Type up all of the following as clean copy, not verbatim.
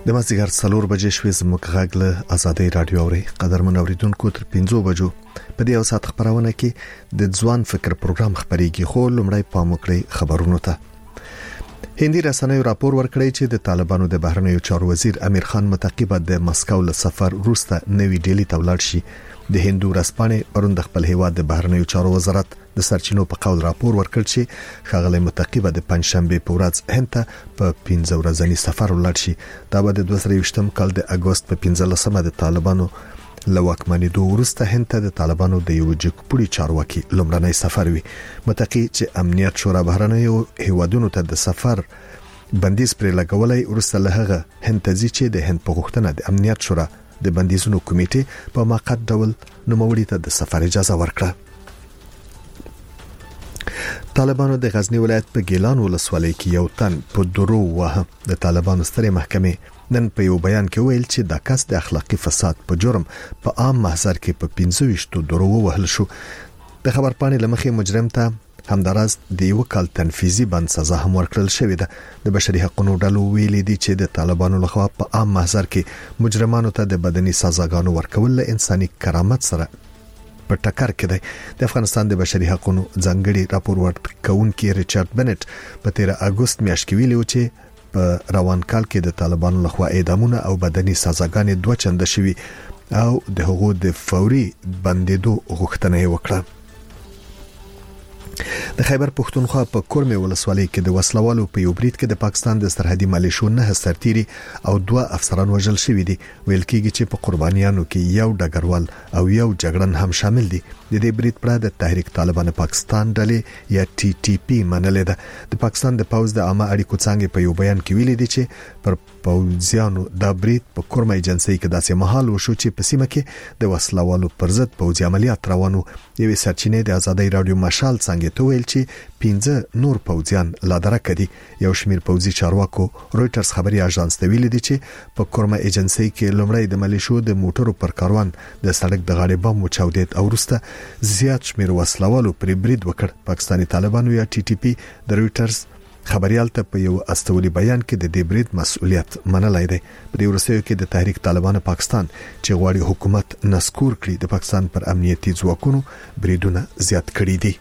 د مازیګر 4 بجې شوې زموږ غږ له آزادۍ رادیو اوري قدرمن اوریدونکو تر 5 بجو په دې او سات خبرونه کې د ځوان فکر پروګرام خبريږي خو لمړی پام وکړئ خبرونو ته. هندي رسنیو راپور ورکړی چې د طالبانو د بهرنیو چارو وزیر امیر خان متعقبه د مسکو له سفر وروسته نوی ډیلی ته ولاړ شي. د هندو رسپانې پروند خپل هیواد د بهرنیو چارو وزارت د سرچینو په قول راپور ورکړ چې ښاغلی متعقبه د پنځشنبه په ورځ هند ته په 15 ورځنی سفر ولاړ شي. دا به د 2023م کال د اگست په 15مه د طالبانو لواکمنېدو وروسته هند ته د طالبانو د یو جګپوړي چارواکي لومړنی سفر وي. متقی چې امنیت شورا بهرنیو هیوادونو ته د سفر بندیز پر لګولای وروسته له هغه هند ته ځي چې د هند په غوښتنه د امنیت شورا د بندیزونو کمیټې په موقت ډول نوموړي ته د سفر اجازه ورکړه. طالبانو د غزنی ولایت په ګیلان ولسوالۍ کې یو تن په درو وه. د طالبانو سترې محکمې نن په یو بیان کې ویل چې د کس د اخلاقی فساد په جرم په عام محضر کې په 25 درو وهل شو. د خبر پاڼې لمخې مجرم ته همداراز د یو کال تنفیذي بند سزا هم ورکړل شوې ده. د بشري حقوقو ډلو ویلي دي چې د طالبانو لخوا په عام محضر کې مجرمانو ته د بدني سزاګانو ورکول له انساني کرامت سره په ټکر کې دی. د افغانستان د بشري حقوقو ځانګړي راپور ورکونکي ریچارډ بنټ په 13 اگست میاشت کې ویلي و چې په روان کال کې د طالبانو لخوا اعدامونه او بدني سزاګانې 2 چنده شوي او د هغو د فوري بندیدو غوښتنه وکړه. د خیبر پښتونخوا په کورمه ولسوالۍ کې د وسلوالو په یو برید کې د پاکستان د سرحدي ملیشو 9 سرتیري او 2 افسران وژل شوي دي. ویل کېږي چې په قربانیانو کې یو ډګروال او یو جګړن هم شامل دي. د دې برید پر د تحریک طالبان پاکستان ډلې یا ټي ټي پی منلې ده. د پاکستان د پوز د عامه اړیکو څنګه په یو بیان کې ویلي دي چې پر پوزیانو د برید په کورمه ایجنسی کې داسې محل وشو چې په سیمه کې د وسلوالو پر ضد پوزي عملیات روانو. یوې سرچینې د آزادۍ رادیو مشال څنګه ته ویل چې 15 نور پوزیان لا درک دي. یو شمیر پوزي چارواکو رويټرز خبري اژانس ته ویلي دي چې په کورمه ایجنسی کې لومړی د ملیشو د موټرو پر کاروان د سړک د غاړې بم وچاودید او وروسته زیات شمیر وسلوالو پر برید وکړ. پاکستاني طالبانو یا ټي ټي پی د رويټرز خبريال ته په یو استولي بیان کې د دې برید مسؤلیت منلای دی. په دې ورسېو کې د تحریک طالبان پاکستان چې غواړي حکومت نسکور کړي د پاکستان پر امنیتي ځواکونو بریدونه زیات کړي دي.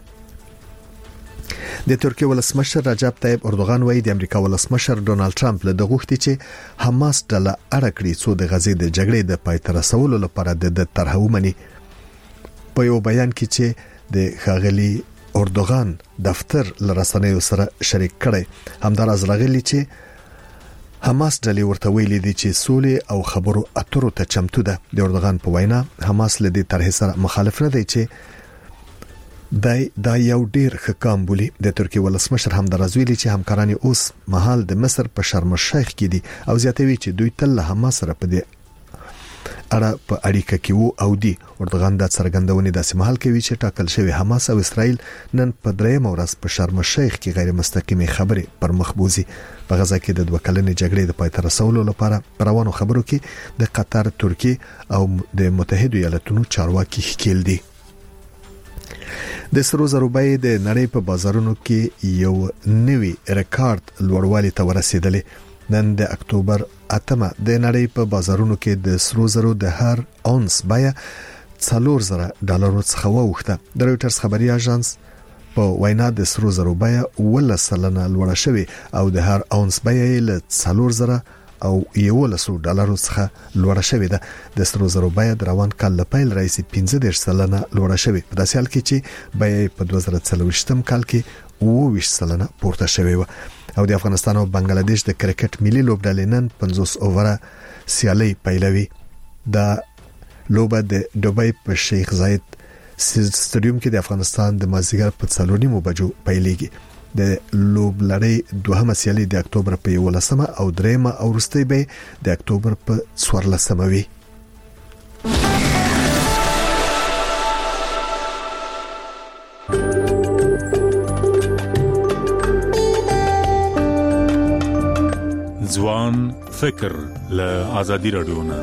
د ترکیه ولسمشر رجب طیب اردوغان وایي د امریکا ولسمشر ډونالد ټرمپ له غوښتي چې حماس ډله اړه کړي څو د غزې د جګړې د پای ته رسولو لپاره د طرح ومني. په یو بیان کې چې د ښاغلي اردوغان دفتر لرسنیو سره شریک کړي همداراز راغلي چې حماس ډلې ورته ویلي دي چې سولې او خبرو اترو ته چمتو ده. د اردوغان په وینا حماس له دې طرح سره مخالف نه دی چې دا یو ډیر ښه کام بولي. د ترکیه ولسمشر همداراز ویلي چې همکاران اوس مهال د مصر په شرم الشیخ کې دي او زیاتوي چې دوی تل له حماس سره په دې اړه په اړیکه کې وو او دی. اردوغان د څرګندونې داسې محل کوي چې ټاکل شوی حماس او اسرائیل نن په 3 ورځ په شرم الشیخ کې غیر مستقیمه خبرې پر مخ بوزي. په غزا کې د 2 کلنې جګړې د پای ته رسولو لپاره روانو خبرو کې د قطر، ترکیه او د متحده ایالاتونو چارواکي ښکیل دي. د سرو زرو بیې د نړۍ په بازارونو کې یو نوی ریکارډ لوړوالي ته ورسېدلې. نن د اکتوبر 8مه د نړۍ په بازارونو کې د سرو زرو د هر اونس بیه $4,000 څخه ووخته. د رويټرز خبري اژانس په وینا د سرو زرو بیه 10% لوړه شوې او د هر اونس بیه له $4,000 او $11 څخه لوړه شوې ده. د سرو زرو بیه د روان کال له پیل راځي 15% لوړه شوې. په داسې حال کې چې بیه په 2023م کال کې 20% پورته شوې و. او د افغانستان او بنگلاديش د کرکټ ملي لوبډلې نن 50 اووره سیالي پیلوي. دا لوبه د دوبۍ په شیخ زاید سټډیوم کې د افغانستان د مازیګر په 4:30 بجو پیلېږي. د لوبلړۍ دوهمه سیالي د اکتوبر په 11 او 3 او وروستۍ به د اکتوبر په 14 وي. ځوان فکر له آزادي رادیو نه.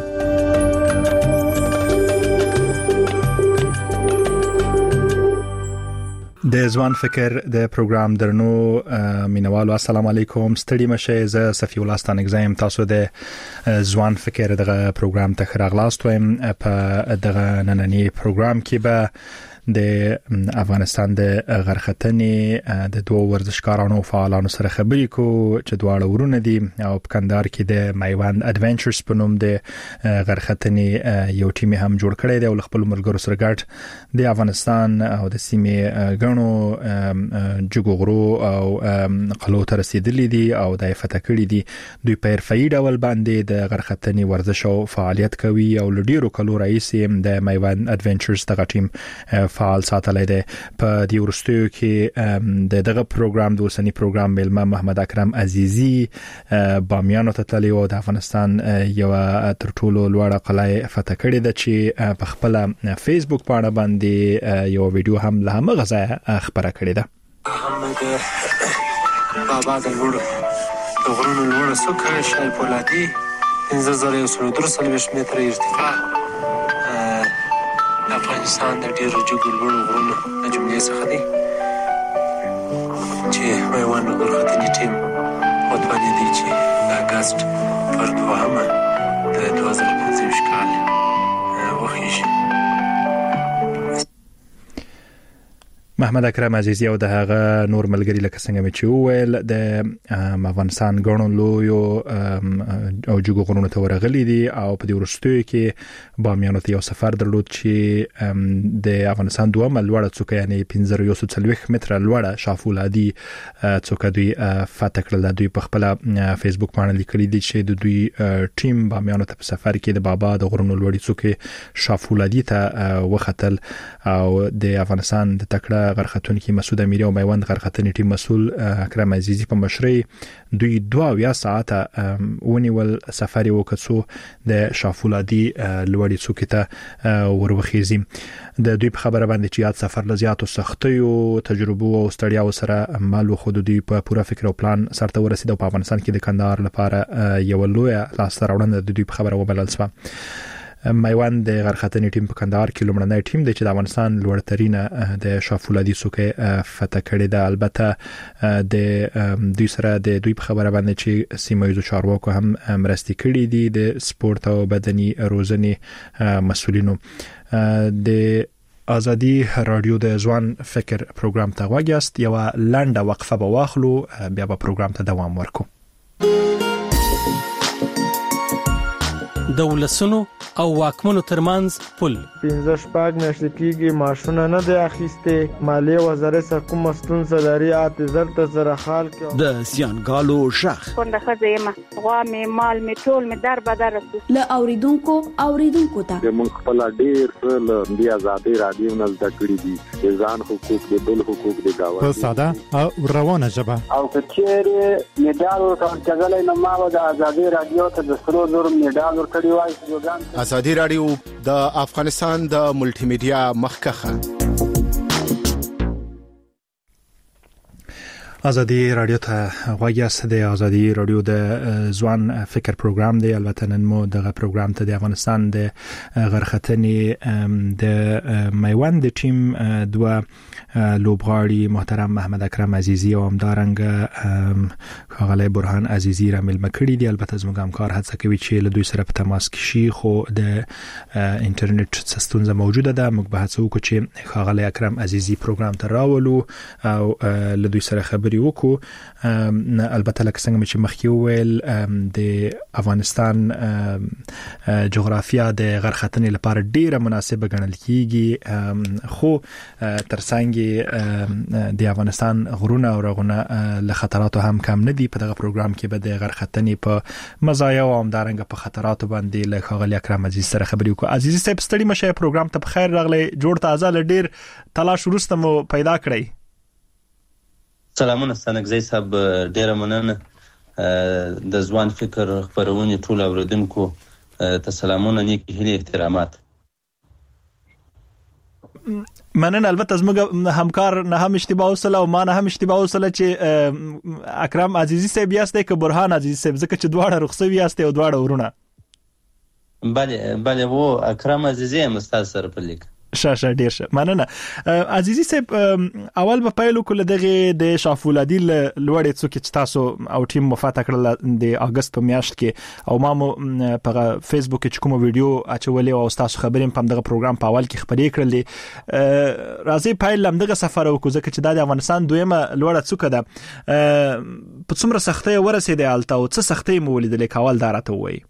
د ځوان فکر د پروګرام درنو مینوالو السلام علیکم ستړي مشه ز صفی الله ستانګزایم تاسو د ځوان فکر دغه پروګرام ته راغلاست وایم په دغه نننی پروګرام کې به د افغانستان د غرختنې د دوه ورزشکارانو فعالانو سره خبرې کو چې دواړه ورونه دي او په کندهار کې د میوند اډونچرز په نوم د غرختنې یو ټیم هم جوړ کړی دی او خپل ملګرو سره ګډ د افغانستان او د سیمې غنو جګغرو او قلو ته رسیدلي دي او د فتح کړي دي دوی په حرفي ډول باندې د غرختنې ورزش او فعالیت کوي او لډیرو کلو رئیس د میوند اډونچرز دغه ټیم فعال ساتلای دی په دې ورستیو کې دغه پروګرام د اوسنی پروګرام ملما محمد اکرم عزیزی بامیانو ته تللی او د افغانستان یو تر ټولو لوړه قلعه فتح کړې ده چې په خپل فیسبوک باندې باندې یو ویډیو هم له هغه ځای خبره کړې ده بابا د غرونو لوړه څوکه شای پولادي 1330 متره ارتفاع افغانستان د ډیرو جګو لوړو غرونو د جملې څخه دی چې میوند غرختنې ټیم وتوانېدی دی چې د اګست پر 2 د 2025 کال وخیږي محمد اکرم عزیزی او د هغه نور ملګری لکه څنګه مې چې وویل د افغانستان غړو لویو او جګو غرونو ته ورغلي دي او په دې ورستیو کې بامیانو ته یو سفر درلود چې د افغانستان دوه ملوړه څوکه یعنی 1540 متره لوړه شافولادي څوکه دوی فتح کړل دوی په خپل فیسبوک باندې لیکلي دي چې د دوی ټیم بامیانو ته په سفر کې د بابا د غرونو لوړی څوکه شافولادي ته وختل او د افغانستان د تکړه غرختونکو مسعود امیری او میوند غرختنې ټیم مسؤل اکرم عزیزی په مشرۍ دوی 2 ساعته ونیول سفر وکړو د شافولادي لوړی څوکې ته وروخیزي د دوی په خبره باندې چې یاد سفر لزیاتو سختیو تجربو او ستړیاو سره مال خود دوی په پوره فکر او پلان سره ورسید او په افغانستان کې د کندهار لپاره یو لوی لاس راوړنه د دوی په خبره وبلل شو میوند د غرختنې ټیم په کندهار کې لومړنی ټیم دی چې د افغانستان لوړترینه د شافولادي څوکه فتح کړې ده البته د دوی سره د دوی په خبره باندې چې سیمایي چارواکو هم مرستې کړې دي د سپورت او بدني روزنې مسولینو د ازادي رادیو د ځوان فکر پروګرام ته واګیاست یو لنډه وقفه به واخلو بیا به پروګرام ته دوام ورکو دولسونو او واکمنو ترمنځ پل 15 میاشتې کېږي ماشونه نه دی اخیسته مالیه وزارت سره کوم ستونزه لري اعتذار ته سره حال کې د سیانګالو شخ څنګه خزیمه غوا می مال می ټول می در بدر له اوریدونکو ته موږ خپل ډیر له دې ازادي رادیو نه زده کړی دي ځان حقوق دي بل حقوق دي دا په ساده او روانه ژبه او کچېره میډال ورکړل نو ما د ازادي رادیو ته د 300 میډال ورکړی وای ازادي رادیو د افغانستان د ملټي میډیا مخکخه ازادي رادیو ته واګیاست د ازادي رادیو د ځوان فکر پروګرام دی البته نن مو دغه پروګرام ته د افغانستان د غرختنې د میوند ټیم دوه لوبغاړي محترم محمد اکرم عزیزی او همدارنګ خغلی برهان عزیزی را ملما کړي دي البته زموږ همکار هڅه کوي چې له دوی سره په تماس کې شي خو د انټرنیټ ستونزه موجوده ده موږ به هڅه وکړو چې خغلی اکرم عزیزی پروګرام ته راولو او له دوی سره خبرې وکړو البته لکه څنګه چې مخکې وویل د افغانستان جغرافیا د غرختنې لپاره ډیره مناسبه ګڼل کیږي خو ترڅنګ د افغانستان غرونه او رغونه له خطراتو هم کم نه دي په دغه پروګرام کې به د غرختنې په مزایا او همدارنګه په خطراتو باندې له خغلی اکرم عزیز سره خبرې وکړو عزیز صاحب ستړي مشه پروګرام ته بخیر راغلی جوړ تازه لډیر تلاش وروسته مو پیدا کړی سلامونه ستانګزی صاحب ډیره مننه د ځوان فکر خبرونه ټول اوریدونکو ته سلامونه نیک هیله احترامات مننه البته زموږ همکار نه هم اشتباه وسله او ما نه هم اشتباه وسله چې اکرم عزیزی صاحب یاسته که برهان عزیزی صاحب ځکه چې دواړه رخصوي یاسته او دواړه ورونه بله و اکرم عزیزی هم استاد سره په لیک شاشه ډیر شه مننه. عزیزي صاحب اول په پایلو کې دغه د شافولادي لوړې څوک چې تاسو او ټیم مفاته کړل د اگست په میاشت کې او ما په فیسبوک کې کوم ویډیو اچولې او تاسو خبرې په دغه پروګرام په اول کې خبرې کړلې. راځي پایل لمدغه سفر وکړو ځکه چې د افغانستان دویمه لوړه څوک ده په څومره سختۍ ورسېده الته او څه سختۍ مو ولیدلې کول دارته وای.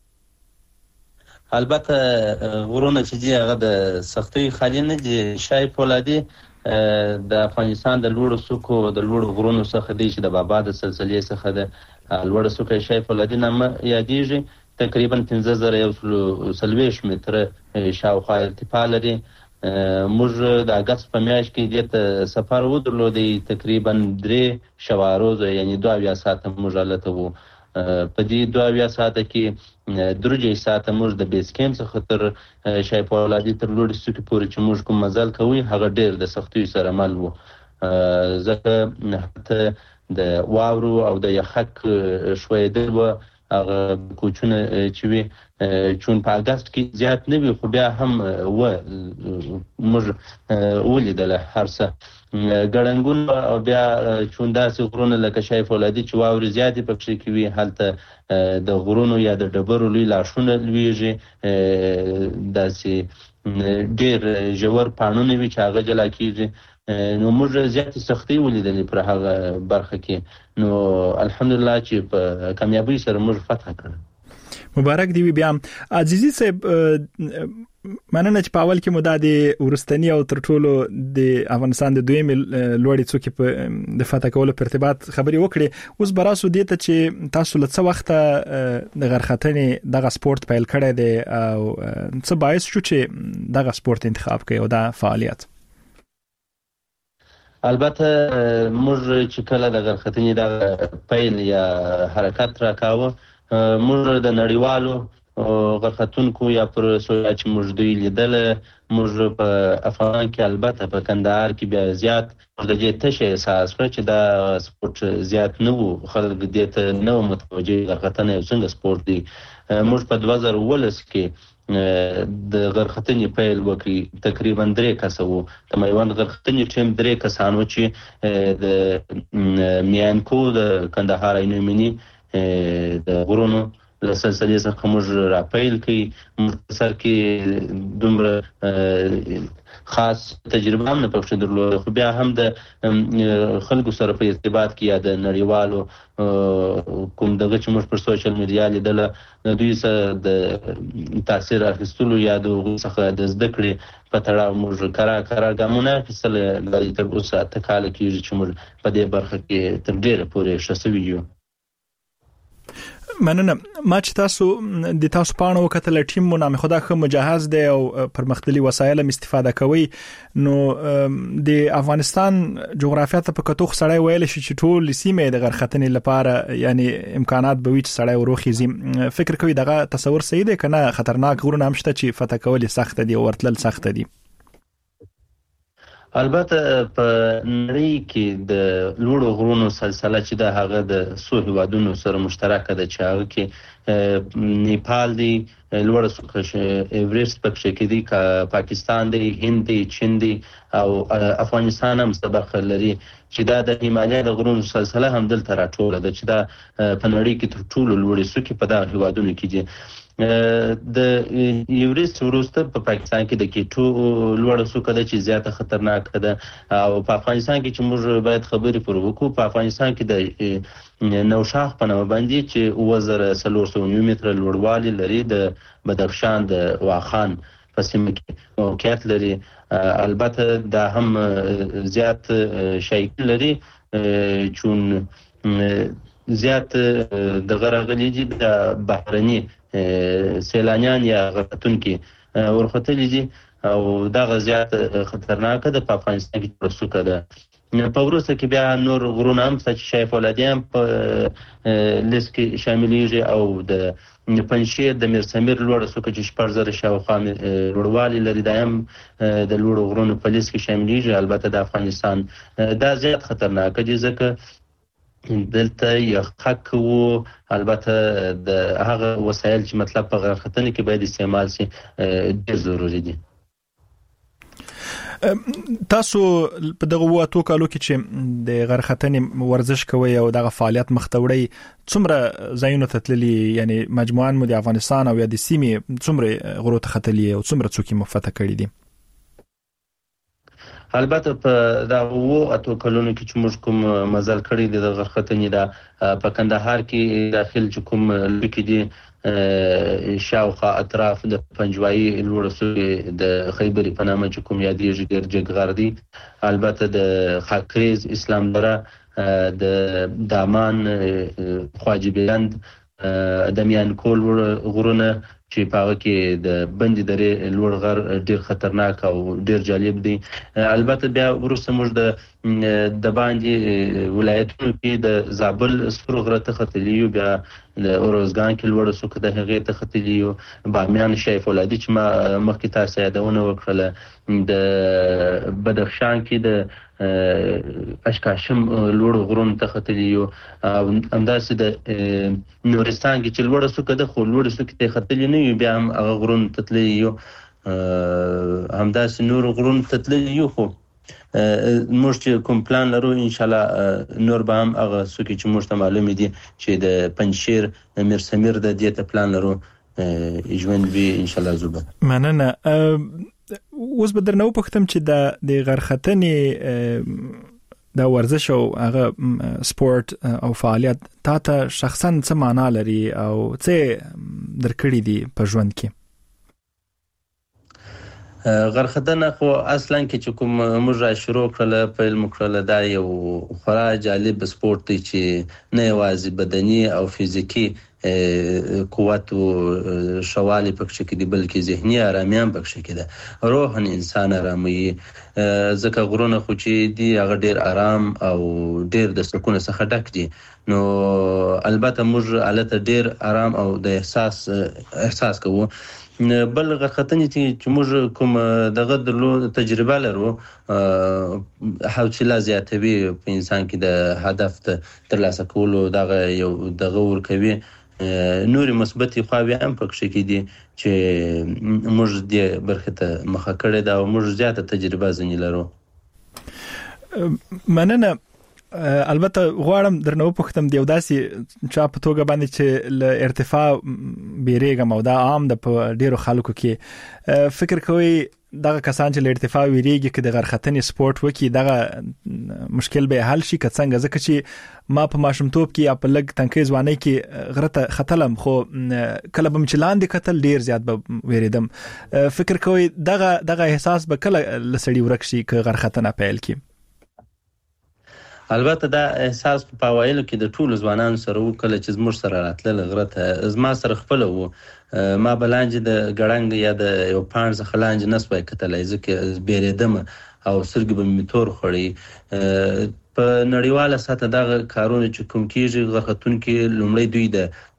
البته غرونه چې دی هغه د سختۍ خالي نه دي. شای فولادي د افغانستان د لوړو څوکو د لوړو غرونو څخه دی چې د بابا د سلسلې څخه د لوړو څوکو شای فولادي نامه یادېږي. تقریبا 15040 متره شاوخوا ارتفاع لري. موږ د اگست په میاشت کې د سفر ودرلودی تقریبا 3 شواروز یعنی 2 ساعته موږ الته وو. په دې 2 ساعته کې درجه ساعته موږ د بیس کیمپ څخه تر شای فولادي تر لوړې څوکې پورې چې موږ کوم مزل کوي هغه ډېر د سختیو سره مل وو. ځکه د واورو او د یخک شویدل و هغه کوچونه چې وي چون په اگست کې زیات نه وي خو بیا هم و موږ ولیدل هر څه ګړنګون او بیا چون داسې غرونه لکه شای فولادي چې واورې زیاتې پکې کوي هلته د غرونو یا د ډبرو لوی لاشونه لویږي داسې ډېر ژور پاڼونه وي چې هغه جلا کېږي. نو موږ زیاتې سختۍ ولیدلې پر هغه برخه کې. نو الحمدلله چې په کامیابۍ سره موږ فتح کړ. مبارک دی بیا. عزیزي صاحب مننه چې په اول کې مو د ورستنی او تر ټولو د افغانستان د دویم لوړې څوکې په د فتح کولو په ارتباط خبرې وکړې. اوس براسو دې ته چې تاسو له څه وخت د غرختنې دغه سپورت پیل کړی دی او څه باعث شو چې دغه سپورت انتخاب کړئ او دا فعالیت؟ البته موږ چې کله د غرختنې د پیل یا حرکت راکاوه موږ د نړیوالو غرختونکو یا پر سویا چې موږ دوی لیدل موږ په افغان کې البته په کندهار کې بیا زیات د دې تشه احساس کړ چې دا سپورت زیات نه وو. خلک دې ته نه متوجه غرختنه څنګه سپورت دی. موږ په 2019 کې د غرختنې پیل وکړي. تقریبا 3 کسه وو. د میوند غرختنې ټیم 3 کسان و چې د میانکو د کندهار عینومینی د غرونو له سلسلې څخه موږ را پیل کړي. مختصر کې دومره خاص تجربه هم نه پکې درلوده خو بیا هم د خلکو سره په ارتباط کې یا د نړیوالو کوم دغه چې موږ پر سوشل میډیا لیدل د دوی سره د تاثیر اخیستلو یا د څخه د زده کړې په تړاو موږ کارا ګامونه اخیستل. تر اوسه 8 کال کېږي چې موږ په دې برخه کې تر ډېره پورې ښه سوي یو. مننه. ما چې تاسو د تاسو پاڼو وکتل ټیم مو نامه خدا خو مجهز دی او پرمختللي وسایل هم استفاده کوي. نو د افغانستان جغرافیه ته په کتو سړی ویل شي چې ټول سیمه د غرختنې لپاره یعنی امکانات به وي چې سړی وروخیزي. فکر کوي دغه تصور صحیح دی کنه خطرناک غرونه هم شته چې فتح کول سخت دي او ورتلل سخت دي؟ البته په نړۍ کې د لوړو غرونو سلسله چې د هغه د څو هیوادونو سره مشترکه ده چې هغه کې نیپال دی لوړ څوکه ایورست پکې کې دی پاکستان دی هند دی چین دی او افغانستان هم برخه لري چې دا د هیمالیا د غرونو سلسله هم دلته راټوله ده چې دا په نړۍ کې تر ټولو لوړې څوکې په دغه هیوادونو کې دي. د ایورست وروسته په پاکستان کې د کیټو لوړه څوکه ده چې زیاته خطرناکه ده او په افغانستان کې چې موږ باید خبرې پر وکړو په افغانستان کې د نوشاخ په نامه باندې چې 1409 متره لوړوالی لري د بدخشان د واخان په سیمه کې موقعیت لري. البته دا هم زیات شایع لري چون زیات د غرغلي دي د بحرني سیلانیان یا غرختونکي ورختلي دي او دغه زیات خطرناکه ده. په افغانستان کې پرسوکه ده. په وروسته کې بیا نور غرونه هم چې شای فولادي هم په لیست کې شاملېږي او د پنجشیر د میرسمیر لوړه څوکه چې 4000 شاوخوا لوړوالی لري دا هم د لوړو غرونو په لیست کې شاملېږي. البته د افغانستان دا زیات خطرناکه دي ځکه دلته یخک وو. البته د هغه وسایل چې مطلب په غرختنې کې باید استعمال شي ډېر ضروري دي. تاسو په دغه واتو کالو کې چې د غرختنې ورزش کوي او دغه فعالیت مختوړی څومره ځایونو ته تللی یعنی مجموعاً مو د افغانستان او یا د سیمې څومره غرو ته ختلی او څومره څوک مفته کړی دي؟ البته په دا اتو کلونو کې چې موږ کوم مزل کړی دی د غرختنې دا په کندهار کې داخل چې کوم لکه دي شاوخوا اطراف د پنجوایي لوړسو د خیبر په نامه چې کوم یادېږي ډېر جګغر دي. البته د خاکریز اسلام دره د دامان خواجه بلند دمیان کول غرونه چې په هغه کې د بندي درې لوړ غر ډېر خطرناک او ډېر جالب دي. البته بیا وروسته موږ د باندې ولایتونو کې د زابل سپرو غره ته ختلي یو، بیا د اروزګان کې لوړ څوک د هغې ته ختلي یو، بامیان شیف فولادي چې ما مخکې تاسو یادونه وکړله، د بدخشان کې د اشکاشم لوړ غرونو ته ختلي یو، همداسې د نورستان کې چې لوړ څوک ده خو لوړ څوک ته ختلي نه یو، بیا هم هغه غرونو ته تللي یو، همداسې نور غرونو ته تللي یو. خو موږ چې کوم پلان لرو انشاءالله نور به هم هغه څوک چې موږ ته معلوم دي چې د پنجشیر میر سمیر د دې ته پلان لرو ژوند به انشاءالله زوبه. مننه. اوس به درنه وپوښتم چې د غرختنې د ورزش او هغه سپورت او فعالیت ته شخصا څه معنا لري او څه درکړي دي په ژوند کې؟ غرختنه خو اصلا کې چې کوم موږ را شروع کړل پیل مکړل دا یو خورا جالب سپورت دی چې نه یوازې بدني او فزیکی قوت او شوالی پکې کې دی بلکې ذهني آرامي هم پکې کې ده، روحن انسان آرامي. ځکه غرونه خو چې دی هغه ډیر آرام او ډیر د سکون څخه ډک دي، نو البته موږ البته ډیر آرام او د احساس کوو. بل غرختنې چې موږ کوم دغه درلو تجربه لرو حوصله زیاتوي په انسان کې د هدف ترلاسه کولو دغه یو دغه ورکوي، نوري مثبتې خواوې هم پکې کې دي چې موږ دې برخه ته مخه کړې ده او موږ زیاته تجربه ځنې لرو. مننه. البته غواړم درنه وپوښتم د یو داسې چا په توګه باندې چې له ارتفاع بیریږم او دا عام د په ډیرو خلکو کې فکر کوي دغه کسان چې له ارتفاع ویریږي کې د غرختنې سپورت وکي دغه مشکل به حل شي که څنګه؟ ځکه چې ما په ماشومتوب کې یا په لږ تنکۍ ځوانۍ کې غرته ختلم، خو کله به چې لاندې کتل ډیر زیات به ویریدم. فکر کوي دغه احساس به کله لسړي ورک شي که غرختنه پیل کی؟ البته دا احساس په اوایلو کې د ټولو ځوانانو سره و، کله چې زموږ سره راتلل غره ته زما سره خپل و، ما بلانج د ګړنګ یا د یو پاڼ څخه لانج نسوای کتلای ځکه بیریدم او سرګ به می تور خړی. په نړیواله سطح دغه کارونه چې کوم کیږي غرختون کې لومړی دوی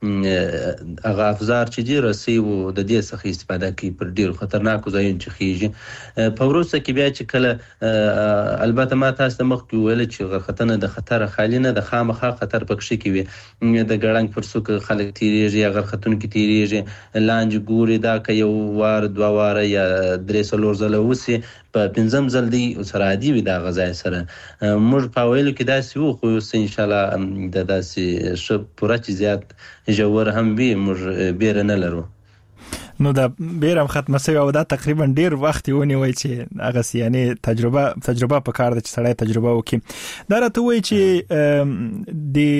د هغه افزار چې دی رسی او د دې څخه استفاده کوي پر ډیر خطرناکو ځایونو چې خيږي. په وروسته کې بیا چې کله البته ما تاسو ته مخکې ویل چې غرختنه د خطر خالی نه د خامخا خطر پکې کوي، د ګړنګ پر څوک خلک تیریږي یا غرختون کې تیریږي لانج ګوري دا که یو وار دوه واره یا درې څلور ځله وسی په پنځم ځل دی سره عادي وي دا غذای سره. موږ په ویلو کې داسې وو خو اوس ان شاء الله د داسې ش پوره چې زیات جوړ هم وي موږ بیر نه لرو. نو دا بیرم ختمه شوی او دا تقریبا ډیر وخت ونیوي چې هغه یعنی تجربه په کار د سړی تجربه وکي. دا راته وایي چې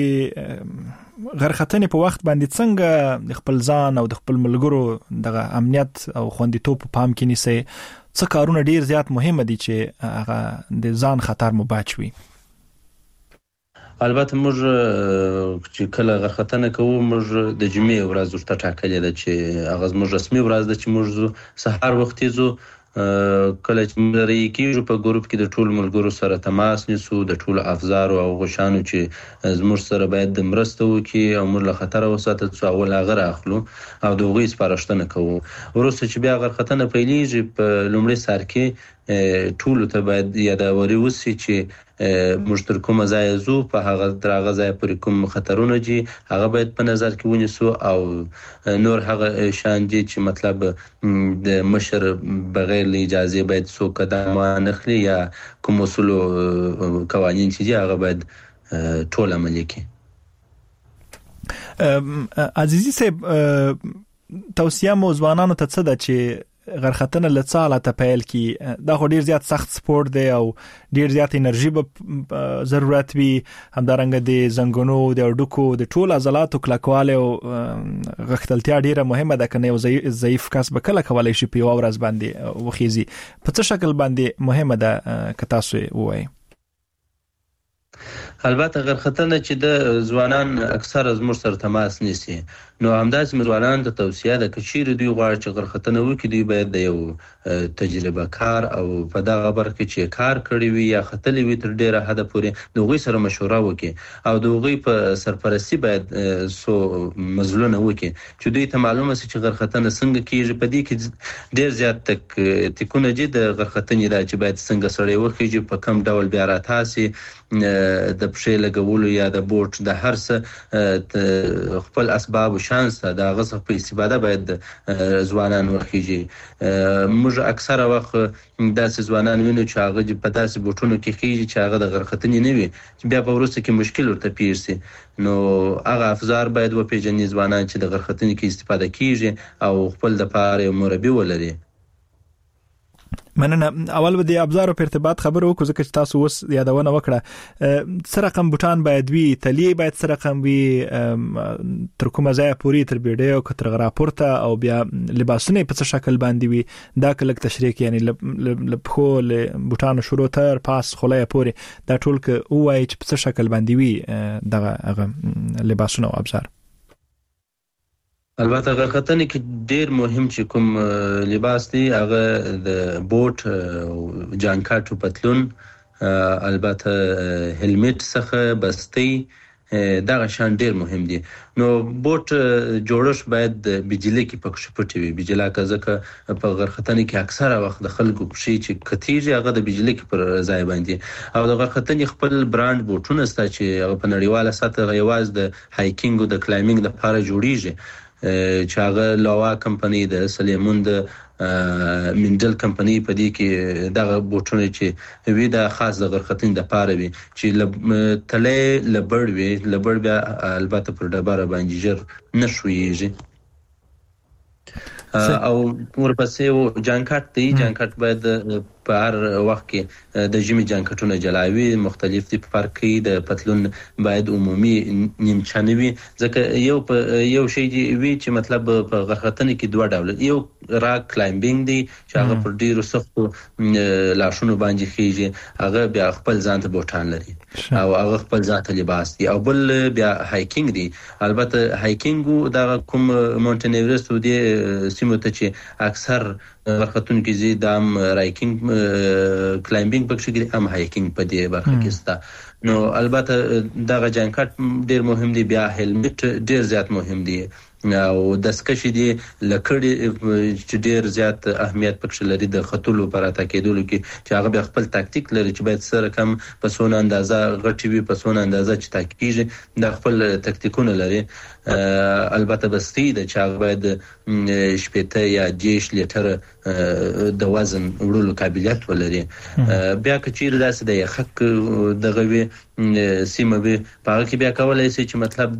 د غرختنې په وخت باندې څنګه د خپل ځان او د خپل ملګرو دغه امنیت او خوندیتوب په پام کې نیسي؟ څه کارونه ډیر زیات مهمه دي چې هغه د ځان خطر مو بچوي؟ البته موږ چې کله غرختنه کوو موږ د جمعې ورځ ورته ټاکلې ده چې هغه زموږ رسمي ورځ ده چې موږ سهار وختي ځو، کله چې موږ لري کېږو په ګروپ کې د ټولو ملګرو سره تماس نیسو، د ټولو افزارو او غشانو چې زموږ سره باید د مرسته وکړي او موږ له خطره وساتل څو اول هغه راخلو او د هغوی سپارښتنه کوو. وروسته چې بیا غرختنه پیلیږي په لومړي سر کې ټولو ته باید یاداوري وسي چې موږ تر کومه ځای زو په هغه درغه ځای پر کوم خطرونه دي هغه باید په نظر کې ونیسو او نور هغه شان دي چې مطلب د مشر بغیر له اجازه باید څوک قدم نخلي یا کوم اصول قوانين چې دي هغه باید ټول عملي کړي. عزیزي صاحب توصیه مو ځوانانو ته څه ده چې غرختنه لڅاله ته پیل کی دا خو ډیر زیات سخت سپورت دی او ډیر زیات انرژي به ضرورت وي همدارنګه د زنګونو د اډوکو د ټول عضلاتو کلکواله او غختلتیا ډیره مهمه ده کنه یو ضعیف کس به کله کولای شي په ورځ باندې وخیزي په څه شکل باندې مهمه ده که تاسو وایي. البته غرختنه چې د ځوانان اکثر از مر سره تماس نیسي نو همداسې ځوانان ته توصیه ده کچیر دوی غواړي چې غرختنه وکړي دوی باید د یو تجربه کار او په دغه برخه کې کار کړی وي یا خطلې وي تر ډیره حد پورې دوی سره مشوره وکړي او دوی په سرپرستی باید سو مزلونه وکړي چې دوی ته معلومه شي چې غرختنه څنګه کیږي په دې کې ډیر زیات تکونه دي د غرختنې دا چې باید څنګه سره وکړي په کم ډول بیا راتاسي د پښې لګولو یا د بوټ د هر څه خپل اسباب او شانس د غصه په استفاده باید ځوانان ورخیږي. موږ اکثره وخت داسې ځوانان وینو چې هغه په داسې بوټونو کې خيږي چې هغه د غرختنې نه وي بیا په ورسته کې مشکل ورته پیښ شي نو هغه افزار باید و پیژنې ځوانان چې د غرختنې کې استفاده کیږي او خپل د پاره مربي ولري. مننه. اول به د ابزارو په ارتباط خبر وکړو ځکه چې تاسو اوس یادونه وکړه سره رقم بوتان باید وي تلی باید سره رقم وي تر کومه ځای پوری تر بیډیو کتر راپورته او بیا لباسونه په څه شکل باندې وي دا کله تشریح یعنی لپخو بوتان شروع تر پاس خلای پوری دا ټول ک وای چې په څه شکل باندې وي دغه لباسونه او ابزار. البته غرختنه کې ډیر مهم چې کوم لباس دی هغه د بوټ جانکاټ او پتلون البته هلمټ څخه بستی دا شان ډیر مهم دي. نو بوټ جوړش باید بجلی کې پکښ پټوي بجلا کزکه په غرختنه کې اکثره وخت د خلکو شي چې کتیږي هغه د بجلی کې پر ځای باندې او د غرختنه خپل برانډ بوټونه ستا چې هغه په نړیواله سطح یواز د هایکینګ او د کلایمبینګ لپاره جوړیږي چې هغه لوا کمپنی د سلیمون د منډل کمپنی په دې کې دغه بوټونه چې وی د خاص د غرختنې د پاره وي چې تله لبړ وي لبړ بیا البته پر ډبره باندې جر نشويږي او ورپسې جانکاټ دی جانکاټ باید په هر وخت کې د جمی جانکټونه جلاوي مختلف دي فرقي د پتلون باید عمومي نیمچانوي ځکه یو شی دی وی چې مطلب په غرختنه کې دوه ډول یو را کلایمبینګ دی چې هغه پر ډیرو سختو لاشونو باندې خيږي هغه بیا خپل ځان ته بوټان لري او هغه خپل ځان ته لباس دی او بل بیا هایکینګ دی البته هایکینګ دا کوم مونټین ایورست دی سیمه ته چې اکثر غرختون کې زی دام رایکینګ کلایمبینګ پکې کې هم هایکینګ په دې برخه کې ستا نو البته دا جانکټ ډیر مهم دی بیا هلمټ ډیر زیات مهم دی او دسکشي دی لکړی چې ډیر زیات اهمیت پکې لري د خطولو پر اتا کېدلو کې چې هغه بیا خپل تاکتیک لري چې باید سره کم په سونه اندازه غټي وي په سونه اندازه چې تاکیږي د خپل تاکتیکونه لري البته بستی د چا باید شپته یا 10 لیټر د وزن وړلو قابلیت ولري بیا کچیر داسې د حق دغه وی سیمه به پاره کې بیا کولای شي چې مطلب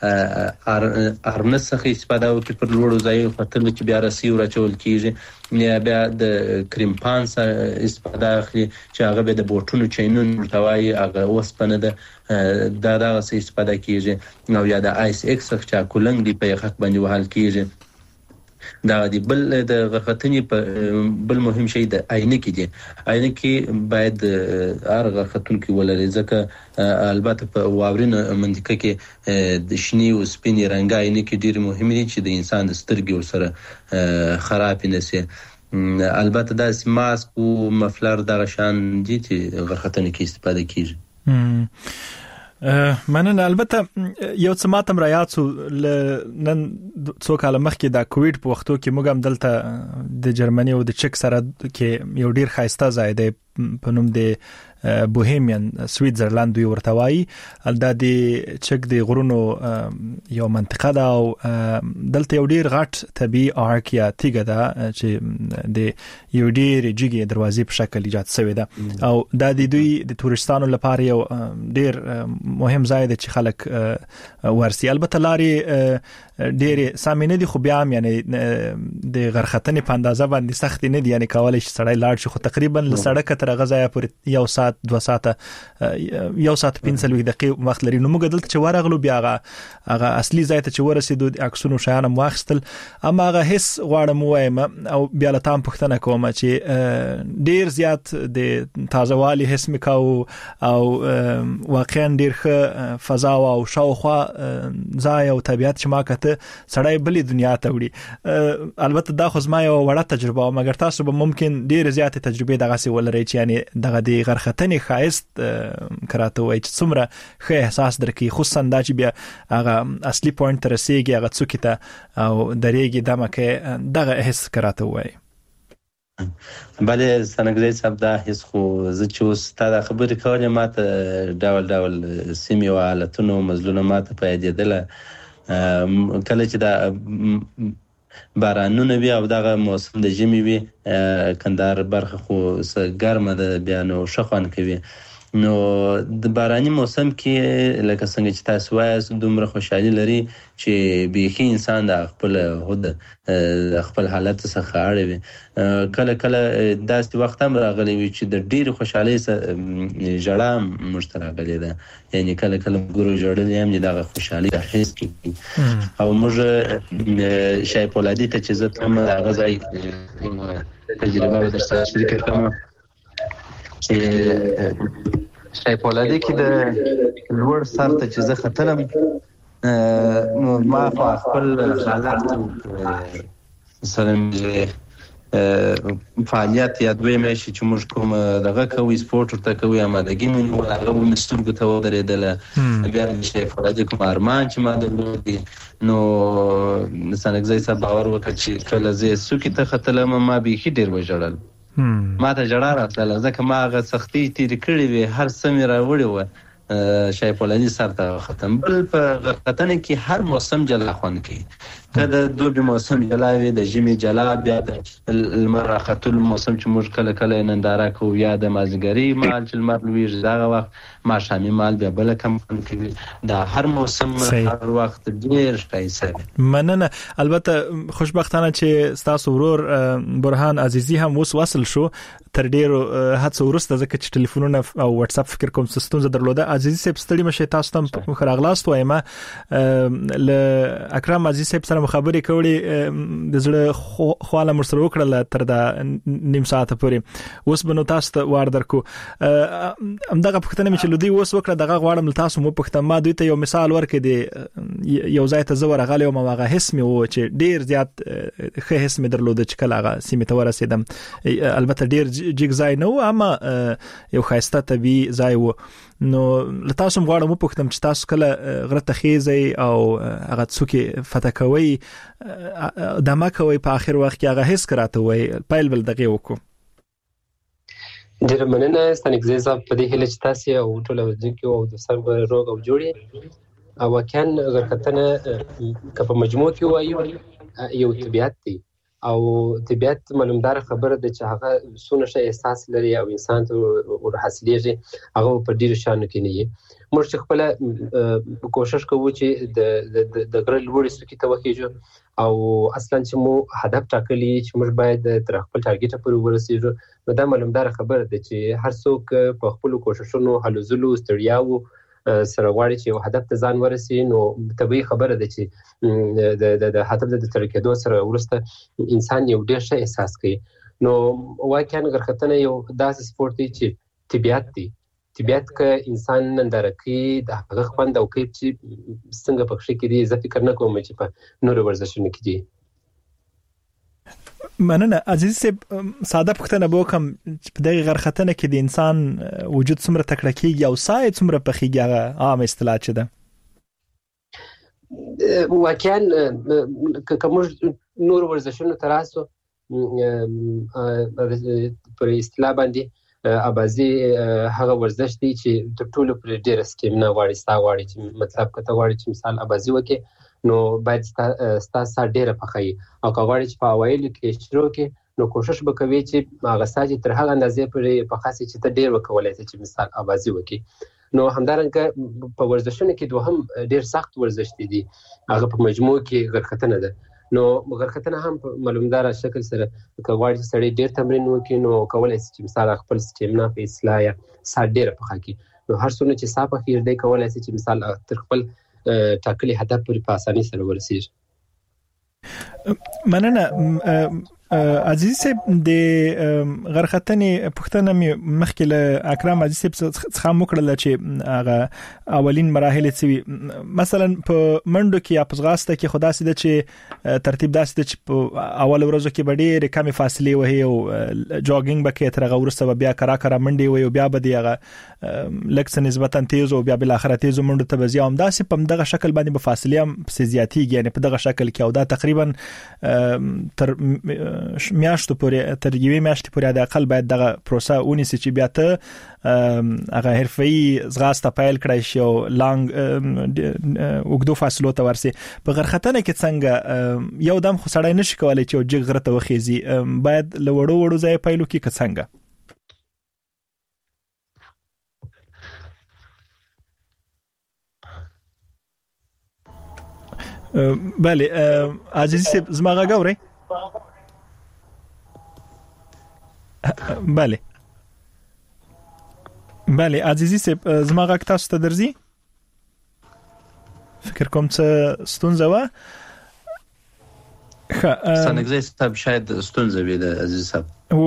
د ارنس څخه استفاده وکړي پر لوړو ځایونو خاطر چې بیا رسی ورچول کیږي یا بیا د کریمپان سره استفاده اخلي چې هغه به د بوټونو چینون مرتوي هغه وسپنه ده دا سه استفاده کیږي نو یا د آیس ایکس څخه کولنګ دی په حق باندې وحال کیږي دا دی بل د غرختنې په بل مهم شی د عینکې دی عینکې باید هر غرختون کې ولري ځکه البته په واورین منطقه کې د شنی او سپینې رنګ عینکې ډیر مهم دي چې د انسان د سترګې سره خراب نه شي البته د ماسک او مفلر دغه شان دي چې غرختنې کې استفاده کیږي مننه. البته یو څه ماتم را یاد سو نن څو کال مخکې د کووید په وختو کې موږ هم دلته د جرمني او د چک سره کې یو ډیر خاصه ځای دی په نوم د بوهیمین سویټزرلند دوی ورته وایي. دا د چک د غرونو یو منطقه ده او دلته یو ډیر غټ طبي آرک یا تیګه ده چې د یو ډیر جګې دروازې په شکل ایجاد شوی ده او دا د دوی د تورستانو لپاره یو ډیر مهم ځای دی چې خلک ورسي. البته لارې ډېر سامینه دي خو بیا هم یعنی د غرختنې په اندازه باندې سخت نه دي، یعنی کولای شي سړی لاړ شي خو تقریبا له سړک تر غځای پورې 1 ساعت 2 ساعته 1 ساعت 45 دقیقې وخت لري. نو موږ دلته چې ورغلو بیا هغه اصلي ځای ته چې ورسېدو د عکسونو شیان هم واخیستل، اما هغه هیڅ غواړم وایم او بیا له تام پوښتنه کوم چې ډېر زیات د تازهوالي حس میکاو او واقعا ډېر ښه فضا او شاوخوا ځای او طبیعت چې ما کته سړی بلې دنیا ته وړي. البته دا خو زما یو وړه تجربه او مګر تاسو به ممکن ډېر زیات تجربه دغه سی ولرئ چې یعنی دغه د غرختنې خایست کراته وای چې څومره ښه احساس درکې، خصوصا دا چې بیا هغه اصلي پوینټ تر رسیږي هغه څوکې ته او درېږي دمه کې دغه حس کراته وای. بله سنګزی صاحب دا هیڅ خو زه چې اوس تا دا خبرې کولې ماته ډول سیمې او حالتونو مزلونه ماته په یادېدله. کله چې دا بارانونه وي او دغه موسم د ژمي وي، کندهار برخه خو ګرمه ده بیا نو ښه خوند کوي. نو د باراني موسم کې لکه څنګه چې تاسو وایاست دومره خوشحالي لري چې بیخي انسان د خپل حالت څخه اړوي. کله کله داسې وخت هم راغلی وي چې د ډېرې خوشحالۍ ژړا موږ ته راغلې ده، یعنی کله کله ګورو ژړلې هم دغه خوشحالي احساس کوي. او موږ شای پولادي ته چې زه تلم هغه ځای تجربه به درسره شریکه کوم چې شای پولادي کې د لوړ سر ته چې زه ختلم ما په خپل حالت مثلا فعالیت یا دوی میشي چې موږ کوم دغه کوي سپورت ورته کوي آمادګي مو هغه مسترګو ته ودرېدله. بیا شای پولادي کوم ارمان چې ما درلودي نو سنګزی صاحب باور وکړه چې کله زه څوکې ته ختلم ما بیخي ډېر وژړل. ما ته ژړا راتله ځکه ما هغه سختۍ تېرې کړې وې، هر څه مې راوړې وه شای پولادي سر ته ختم. بل په غرختنه کې هر موسم جلا خوند کوي، که د دوبي موسم جلا وي، د ژمي جلا، بیا د لمر راختلو موسم چې موږ کله کله ننداره کوو، یا د مازدیګري مهال چې لمر لویږي دغه وخت، ماښامي مهال بیا بله کم خوند کوي. دا هر موسم هر وخت ډېر ښایسته وي. مننه. البته خوشبختانه چې ستاسو ورور برهان عزیزي هم اوس وصل شو تر ډېرو هڅو وروسته، ځکه چې ټلیفونونه او واتس اپ فکر کوم ستونزه درلوده. عزیزي صاحب ستړي مشه، تاسو ته ښه راغلاست وایم. له اکرم عزیز صاحب سره خبرې کولې د زړه خواله مرسره وکړه تر دا نیم ساعت پورې. اوس بنو تاسو ته وار درکو همدغه پوښتنه مې چې لودي اوس وکړه دغه غواړم تاسو مو پوښتنه ما دوی ته یو مثال ورکړ دی یو ځای ته زور غالي او ما هغه حس مې و چې ډیر زیات ښه حس مې درلود چې کله هغه سیمه ته ورسېدم. البته ډیر جګ ځای نه و اما یو خاصه طبي ځای و. نو لتاسو غواړم وپوښتم چې تاسو کله غره ته خېځئ او هغه څوکې فتح کوي دمه کوي په اخر وخت کې هغه حس کراته وي پایل بل دغه وکړو. ډېر مننه ستنګزی صاحب په دې هله چې تاسو او ټول ځکه او د سر روغ او جوړي او وکړ غرختنه په مجموع کې وایو یو طبيعت دی او طبيعت معلومدار خبره ده چې هغه سونه شي احساس لري او انسان ته ورحصلېږي هغه په ډیر شان کې نه وي. موږ خپل کوشش کوو چې د غره لوړې څوکې ته وخیږو او اصلا چې مو هدف ټاکلی چې موږ باید تر خپل ټارګټ پورې ورسېږو. نو دا معلومدار خبره ده چې هر څوک په خپل کوششونو هلو ځلو ستړیاو سره غواړي چې یو هدف ته ځان ورسي. نو طبيعي خبره ده چې د هدف د تر کېدو سره ورسته انسان یو ډېر ښه احساس کوي. نو واقعا غرختنه یو داسې سپورت دی چې طبيعت دی. طبيعت که انسان ننداره کوي د هغه خوند او کیف چې څنګه پکښې کې دی زه فکر نه کوم چې په نورو ورزشونو کې دی. مننه عزیز صاحب. ساده پوښتنه به وکړم چې په دغه غرختنه کې د انسان وجود څومره تکړه کېږي او ساه څومره پخېږي هغه عام اصطلاح چې ده؟ واقعا که موږ نور ورزشونو ته راسو پر اصطلاح باندې ابازي هغه ورزش دی چې تر ټولو پر ډیر سټیمنا غواړي غواړي چې مطلب کته غواړي چې مثال ابازي وکي نو باید ستاسو ډیره پخای او غواړي چې په اوایل کې شروع کې نو کوشش وکوي چې هغه ساجي تر هغه اندازې پرې په خاصه چې ته ډیر وکولای چې مثال ابازي وکي نو همدارنګه په ورزشونو کې دوهم ډیر سخت ورزش دي هغه په مجموع کې غرختنه ده نو غرختنه هم په معلومدار شکل سره کواړي سړی ډیر تمرین وکړي نو کولای شي چې مثال خپل سټیمنا په اصلاح یا سات ډیر په خاکي نو هر څونه چې صاحب خیر دی کولای شي چې مثال تر خپل ټاکلي هدف پورې په اسانۍ سره ورسیږي مننه عزیز صاحب د غرختنې پښتنه مخکې له اکرام عزیز صاحب څخه مکړل چې هغه اولین مراحل څه مثلا په منډو کې یا پزغاسته کې خدا سي د چې ترتیب داسې چې په اول ورځو کې ډېرې کمې فاصله وهي او جوګینګ بکې تر غوړسته بیا کرا منډي وي او بیا به دیغه لکس نسبتا تیز او بیا بل اخر تیز منډو ته بزیا هم داسې په دغه شکل باندې په فاصله هم زیاتیږي یعنی په دغه شکل کې او دا تقریبا تر میاشتو پورې تر یوې میاشتې پورې د اقل باید دغه پروسه ونیسي چې بیا ته هغه حرفي زغاسته پیل کړای شي او لانګ وګدو فاصلو ته ورسي په غرختنه کې څنګه یو دم خو سړی نشي کولای چې جګ غرته وخیزي باید لوړو ځای پیلو کې څنګه بله عزیزی صاحب زما غږ اورئ بله عزیزی صاحب زما غږ تاسو ته درځي فکر کوم څه ستونزه و سنګزي صاحب شاید ستونزه وي د عزیز صاحب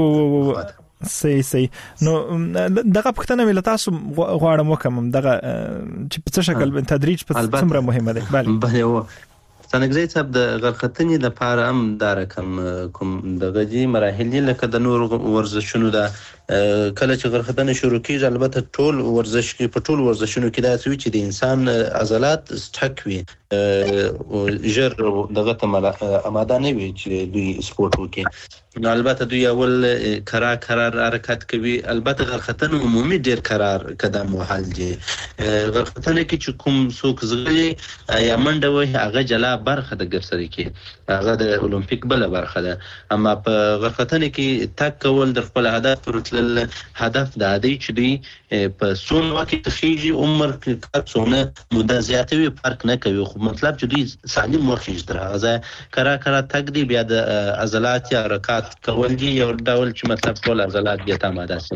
صحیح نو دغه پښتنه مل تاسو غواړم وکم دغه چې په څه شکل تدریج په څومره مهمه ده بله سنګزي صاحب د غرختنې د پاره هم دا رقم کوم دغه دي مراحل لکه د نور ورزشونو دا کله چې غرختنه شروع کیږي البته ټول ورزش کې په ټول ورزشونو کې دا څه چې د انسان عضلات سټک وي ژر دغه ته آماده نه وي چې دوی سپورت وکړي البته دوی اول قرار حرکت کوي البته غرختنه عمومي ډیر قرار قدم وهل دي غرختنه کې چې کوم څوک زغلي یا منډه وي هغه جلا برخه د ګرځري کې هغه د اولمپیک بل برخه ده اما په غرختنه کې تک کول د خپل هدف پرتل هدف د عادي چې دی په سون وخت تخیجی عمر کې کڅونه مده زیاتوي فرق نه کوي خو مطلب چې دوی سالم وخت درازه کرا تک دی بیا د عضلات یا حرکات کول دي یو ډول چې مطلب ټول عضلات بیا تماده شي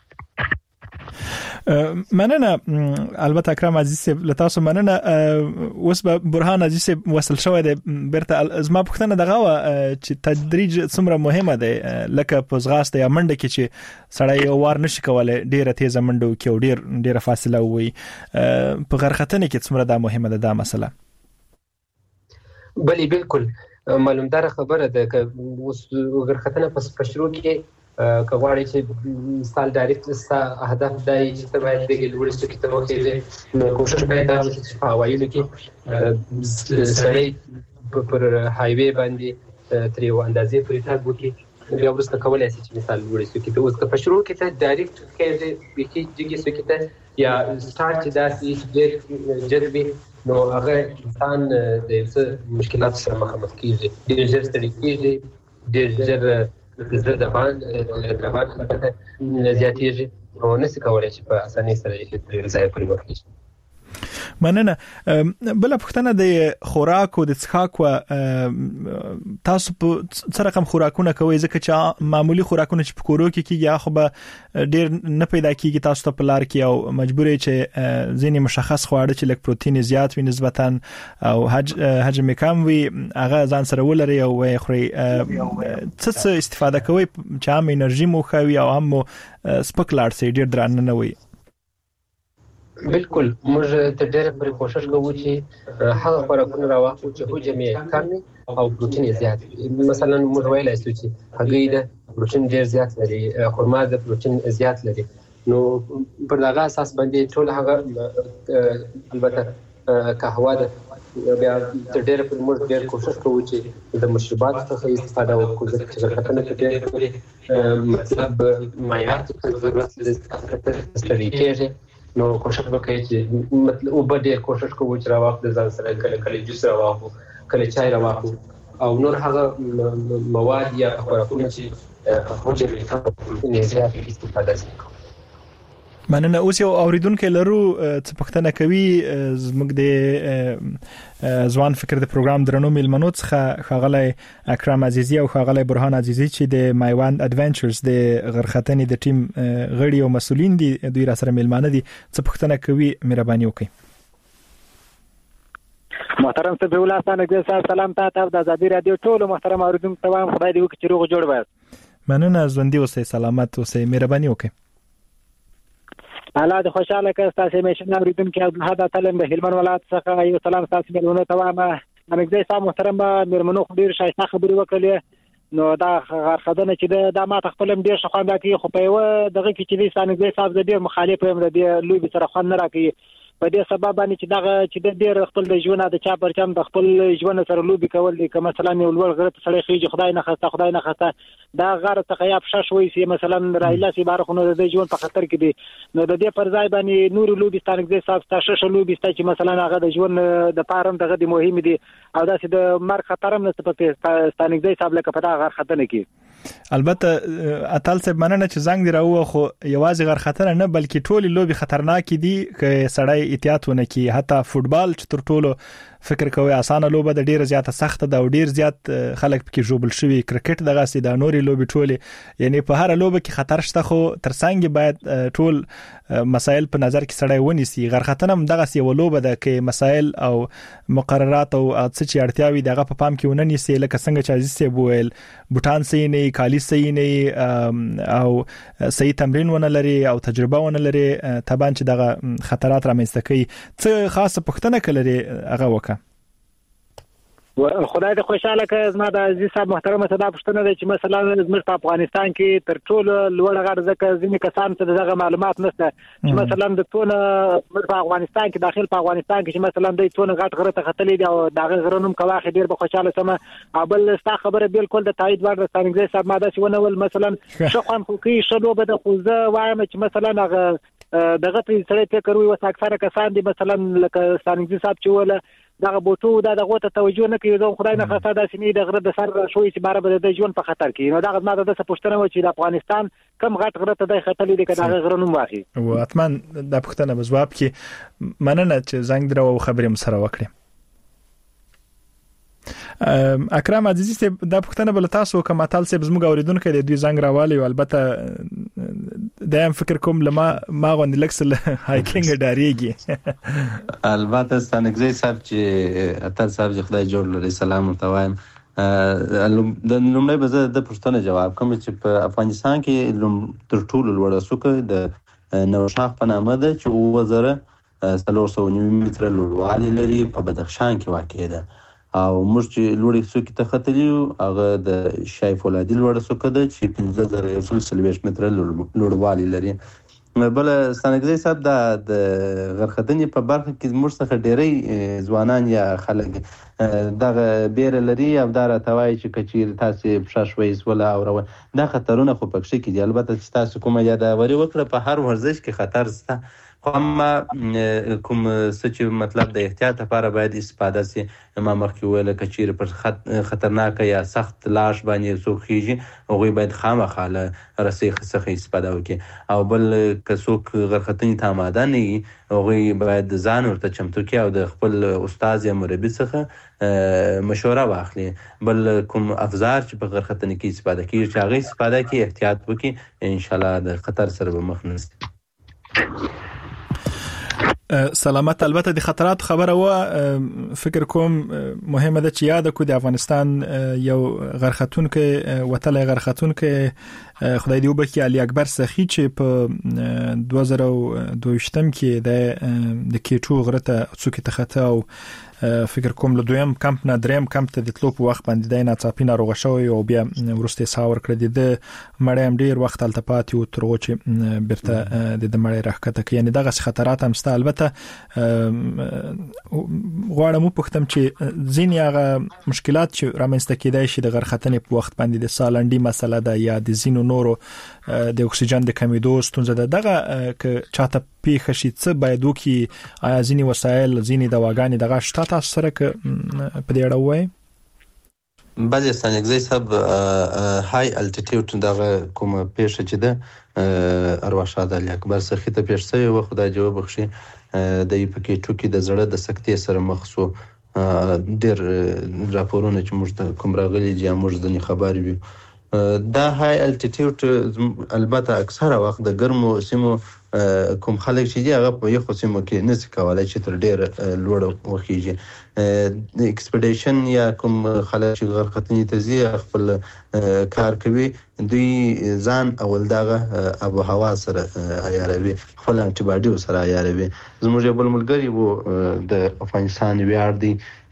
مننه البته اکرام عزیز لتاسو مننه اوس به برهان عزیز وصل شوی دی برته زما پښتنه دغه چې تدریج څومره مهمه ده لکه په زغاسته یا منډه کې چې سړی یو وار نشي کولای ډیره تیز منډه کې او ډیره فاصله وي په غرختنه کې څومره دا مهمه ده دا مسله بلی بالکل معلومدار خبره ده که غرختنه پس پښرو کې کواړی چې مثال ډایرکټ هدف دی چې ته باید دغه لوړستو کې ته وکړې کوشش باید دا چې په اوایلو کې سړی پر هایوی باندې تر یو اندازې پورې تګ وکړي بیا وروسته کولای شي چې مثال لوړستو کې ته اوس که په شروع کې ته ډایرکټ کې کې جګې سو کې ته یا سٹارټ چې داسې ډېر جذبي نو هغه انسان د مشکلات سره مخامخ کیږي ډېر ژر ستړي کیږي ډېر ژر د باندې زیاتېږي او نشي کولای چې په اسانۍ سره یې ځای پرې ورکړي مننه بل پښتنه د خوراک او د څښاک تاسو په څه رقم خوراکونه کوي ځکه چې معمولی خوراکونه چې په کورو کې کیږي خو به ډیر نه پیدا کیږي تاسو ته په لار کې او مجبورې چې ځینې مشخص خواړه چې لکه پروتین زیات وي نسبتا او حجم کم وي هغه ځان سره ولري او خوري څه استفاده کوي چې هم انرژي مو خوي او هم سپک لاړ سي ډیر درانه نه وي بالکل موږ ته ډېر پر کوشش کوو چې هغه خوراکونه راوړو چې حجم یې کم او پروتین یې زیات مثلا موږ ویلای شو چې هګۍ د پروتین ډېر زیات لري خرما د پروتین زیات لري نو پر دغه اساس باندې ټول هغه البته قهوه ده بیا تر ډېر په موږ ډېر کوشش کوو چې د مشروبات څخه استفاده وکړو چې غرختنه کې ډېر مطلب معیار څخه ضرورت لري ستړي کېږي نو کوشش وکړئ چې مطلب وبد کوشش کوو چې راوخت ځان سره کله جوس راوخو کله چای راوخو او نور هغه مواد یا خوراکونه چې موږ یې زیات استفاده کوو. مننه. اوس یو اوریدونکو لرو چې پښتنه کوي زموږ د ځوان فکر د پروګرام درنو میلمنو څخه خاغلی اکرم عزیزی او خاغلی برهان عزیزی چې د مایوند اډونچرز د غرختنې د ټیم غړي او مسولین دي دوی را سره میلمانه دي چې پښتنه کوي مهرباني وکړي. محترم صاحب الله ستانه سلام تاسو د ازادي رادیو ټول محترم اوریدونکو ته وایم خدای دې وکړي چې روغ جوړ وای. مننه. ژوندۍ اوسئ، سلامت اوسئ، مهرباني وکړئ. الله د خوشاله کې تاسو میشن اوریدونکو عبدالحد تلم د هلمند ولایت څخه یو سلام تاسو ملونه ته وایم. امګزي صاحب محترم میرمنو ډیر شایسته خبري وکړي نو دا غرخدنه چې دا ما تخپلم ډیر شخوانده کې خو په یو دغه کې چې امګزي صاحب د ډیر مخالف هم د لوبي سره خوان نه راکې په دې سبب باندې چې دغه چې د ډیر خپل د ژوند د چا پرچم د خپل ژوند سره لوبي کول دي که مثلا یو لوړ غره سره خېږي خدای نه خسته دا غره څخه یا پښه شوي سي مثلا رایلا سي بارخونه د ژوند په خطر کې دي نو د دې پر ځای باندې نور لوبي ستانګزي صاحب تاسو لوبي ست چې مثلا هغه د ژوند د پارم دغه د مهم دي او داسې د مرګ خطر هم نسبت ستانګزي صاحب لکه په دا غر خطر کې. البته اتل صاحب مننه چې زنګ دی راو خو یوازې غر خطر نه بلکې ټول لوبي خطرناک دي که سړی احتیاط ونه کوي. حتی فوتبال چې تر ټولو فکر کوي اسانه لوبه د ډیر زیاته سخته ده او ډیر زیات خلک پکې جوړل شوی. کرکټ دغه سي د نوري لوبي ټوله یعنی په هر لوبه کې خطر شته خو ترڅنګ باید ټول مسائل په نظر کې سړی ونیسي. غرختنه هم دغه سي ولوبه ده کې مسائل او مقررات او څه چې اړتیاوي دغه په پام کې ونیسي لکه څنګه چې عزیز سي بوویل بوتان سي نه کالی سي نه او صحیح تمرین ونه لري او تجربه ونه لري تبان چې دغه خطرات رامنځته کوي. څه خاصه پښتنه کړي هغه وکړه. خدای دې خوشاله کړي. زما د عزیز صاحب محترمه صدا پښتنه ده چې مثلا زموږ په افغانستان کې تر ټولو لوړ غر ځکه ځینې کسان ته دغه معلومات نشته چې مثلا د تونه په افغانستان کې داخل په افغانستان کې چې مثلا د تونه غټ غره ته ختلې دي او دغه غرونم کواخې ډیر به خوشاله سم ابل ستا خبره بالکل د تایید وړ ستانګزي صاحب ماده چې ونول مثلا شخوان خو کې شلو به د خوزه وایم چې مثلا هغه دغه سړی فکر وي وس اکثره کسان دي مثلا لکه ستانګزي صاحب چې ولا دغه بوټو دغه ته توجه نه کوي. زه خدای نه خاصه د سینې د غره د سر شوې چې بار به د ژوند په خطر کې نو دغه ماده د پښتنه و چې د افغانستان کم غټ غره ته د خطر لري کړه دغه غره نوم واخی او اتمن د پښتنه بزواب کې مننه چې زنګ درو خبرې مسره وکړي. اکرم عزیزی د پښتنه بل تاسو کوم اتل سه زموږ اوریدونکو د دوی زنګ راوالي او البته دایم فکر کوم لما ما غوند لکسل هایکینګ ډاریږي. البته ستانګزي صاحب چې اتل صاحب خدای جوړ لري سلام ورته وایم. د لومړی به د پښتنه جواب کوم چې په افغانستان کې تر ټولو لوړ څوک د نوشاخ په نامه ده چې 2390 متره لوړوالی لري په بدخشان کې واقع ده او موږ چې لوړې څوکې ته ختلیو هغه د شای فولادي لوړه څوکه ده چې 15040 متره لوړوالی لري. بل ستانګزي صاحب د غرختنې په برخه کې موږ څخه ډېری ځوانان یا خلک دغه بیره لري او دا راته وایي چې کچیر تاسو پښه شوي ولا او دا خطرونه خو پکې کې دي. البته چې تاسو کومه یادوري وکړه په هر ورزش کې خطر شته اما کوم څه چې مطلب د احتیاط لپاره باید استفاده سي. ما مخکې ویل کچیر پر خطرناک یا سخت لاش باندې څوک خيږي هغه باید خامخا له رسۍ څخه استفاده وکړي او بل که څوک غرختنې ته آماده نه وي هغه باید ځان ورته چمتو کړي او د خپل استاد یا مربي څخه مشوره واخلي. بل کوم افزار چې په غرختنې کې استفاده کیږي چې هغه استفاده کوي احتیاط وکړي ان شاء الله د خطر سره به مخ نه شي. سلامت. البته د خطرات خبره و فکر کوم مهمه ده چې یاد کو د افغانستان یو غرختون کې وتل غرختون کې خدای دی وبخي علي اکبر سخی چې په 2022 کې د کېټو غرته څوک ته خطا او فکر کوم له دویم کمپ نه دریم کمپ ته د تلو په وخت باندې د ناڅاپي ناروغ شوی او بیا ورسته ساور کړی د مړیم ډیر وخت التپات یو ترغه چې برته د مړی راکته کې یعنی دغه خطرات هم ست البته غواړم پوښتم چې ځینې هغه مشکلات چې رامنځته کېدای شي د غرختنې په وخت باندې د سالنډي مسله ده یا د زینو نورو د اکسیجن د کمیدو ستونزه ده دغه ک چاته پیښ شي څه باید وکي آیا ځینې وسایل ځینې دواګانې دغه شته تاسو سره ک په دې اړه وایي بعضی ستانګزي سب های الټیټیوډ دغه کوم پیښه چې ده ارواح شاد علي اکبر سخی ته پیښ شوی و خدای جواب بخشي د پکې ټوکی د زړه د سکتې سره مخ شو ډېر راپورونه چې موږ ته کوم راغلي دي موږ ځنې خبرې وي دا های الټیټیوډ البته اکثره وخت د ګرمو سیمو کوم خلک چې دی هغه په یو سیمو کې نس کولای چې تر ډېر لوړ وخیږي ایکسپیډیشن یا کوم خلک چې غرختنی ته ځي خپل کار کوي دوی ځان اول دغه ابو هوا سره عیاروي خپل انټي باډي سره عیاروي زموږ بل ملګری وو د افغانستان ویار دی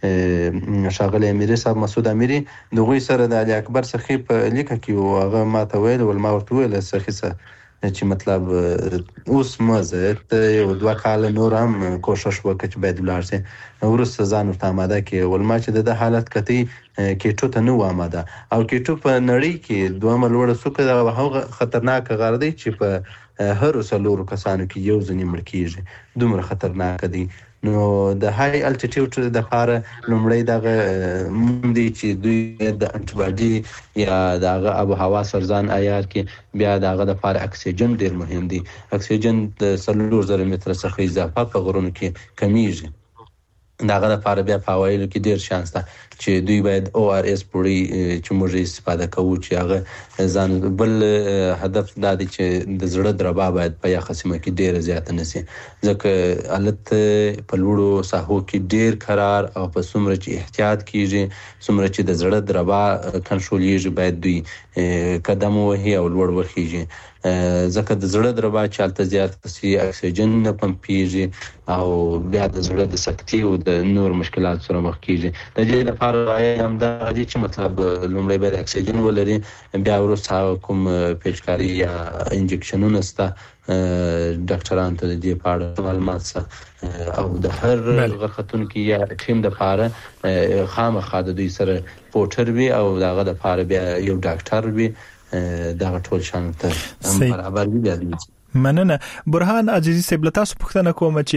شاغله امیری صاحب مسعود امیری دغه سره د علي اکبر سخی په لیکه کې هغه ماته ویل ول ما ورته ویل سخی سره چې مطلب اوس مزه ته یو دوه کال نور هم کوشش وکړ چې باید ولاړ شي ورسره ځان ته آماده کې ولما چې د حالت کتی کېټو ته نو آماده او کېټو په نړۍ کې دوه لوړ سوکه هغه خطرناک غار دی چې په هر څلورو کسانو کې یو ځنی مړ کیږي دومره خطرناک دی نو د های الټیټیوډ د لپاره لومړی دغه مندي چې دوی د انټي باډي یا دغه ابو هوا سرزان عیار کې بیا دغه د لپاره اکسیجن ډیر مهم دی اکسیجن د 3000 متر څخه اضافه په غرونو کې کمیږي دغه لپاره بیا په وایلو کې ډیر شانس ده چې دوی باید او ار اس پوری چې موږ استفاده کوو چې هغه ځان بل هدف دا دی چې د زړه دربا باید په یخه سیمه کې ډیر زیات نشي ځکه حالت په لوړو ساحو کې ډیر قرار او په څومره چې احتیاط کیږي څومره چې د زړه دربا کنټرولېږي باید دوی قدم وهي او لوړ وخیږي ځکه د زړه دربا چالت زیات سي اکسیجن نه پمپیږي او بیا د زړه د سکتي او د نور مشکلات سره مخ کیږي د دې لپاره هم دا دي چې مطلب لومړی باید اکسیجن ولري بیا وروسته کوم پیچکاری یا انجکشنونه ستا ډاکټران ته د دې په اړه معلومات او د هر غرختونکو یا ټیم د لپاره خامخا د دوی سره پورټر وي او دغه د لپاره بیا یو ډاکټر وي دا ټول شانته برابر دي بیا مننه برهان عزیزي سیب تاسو پوښتنه کوم چې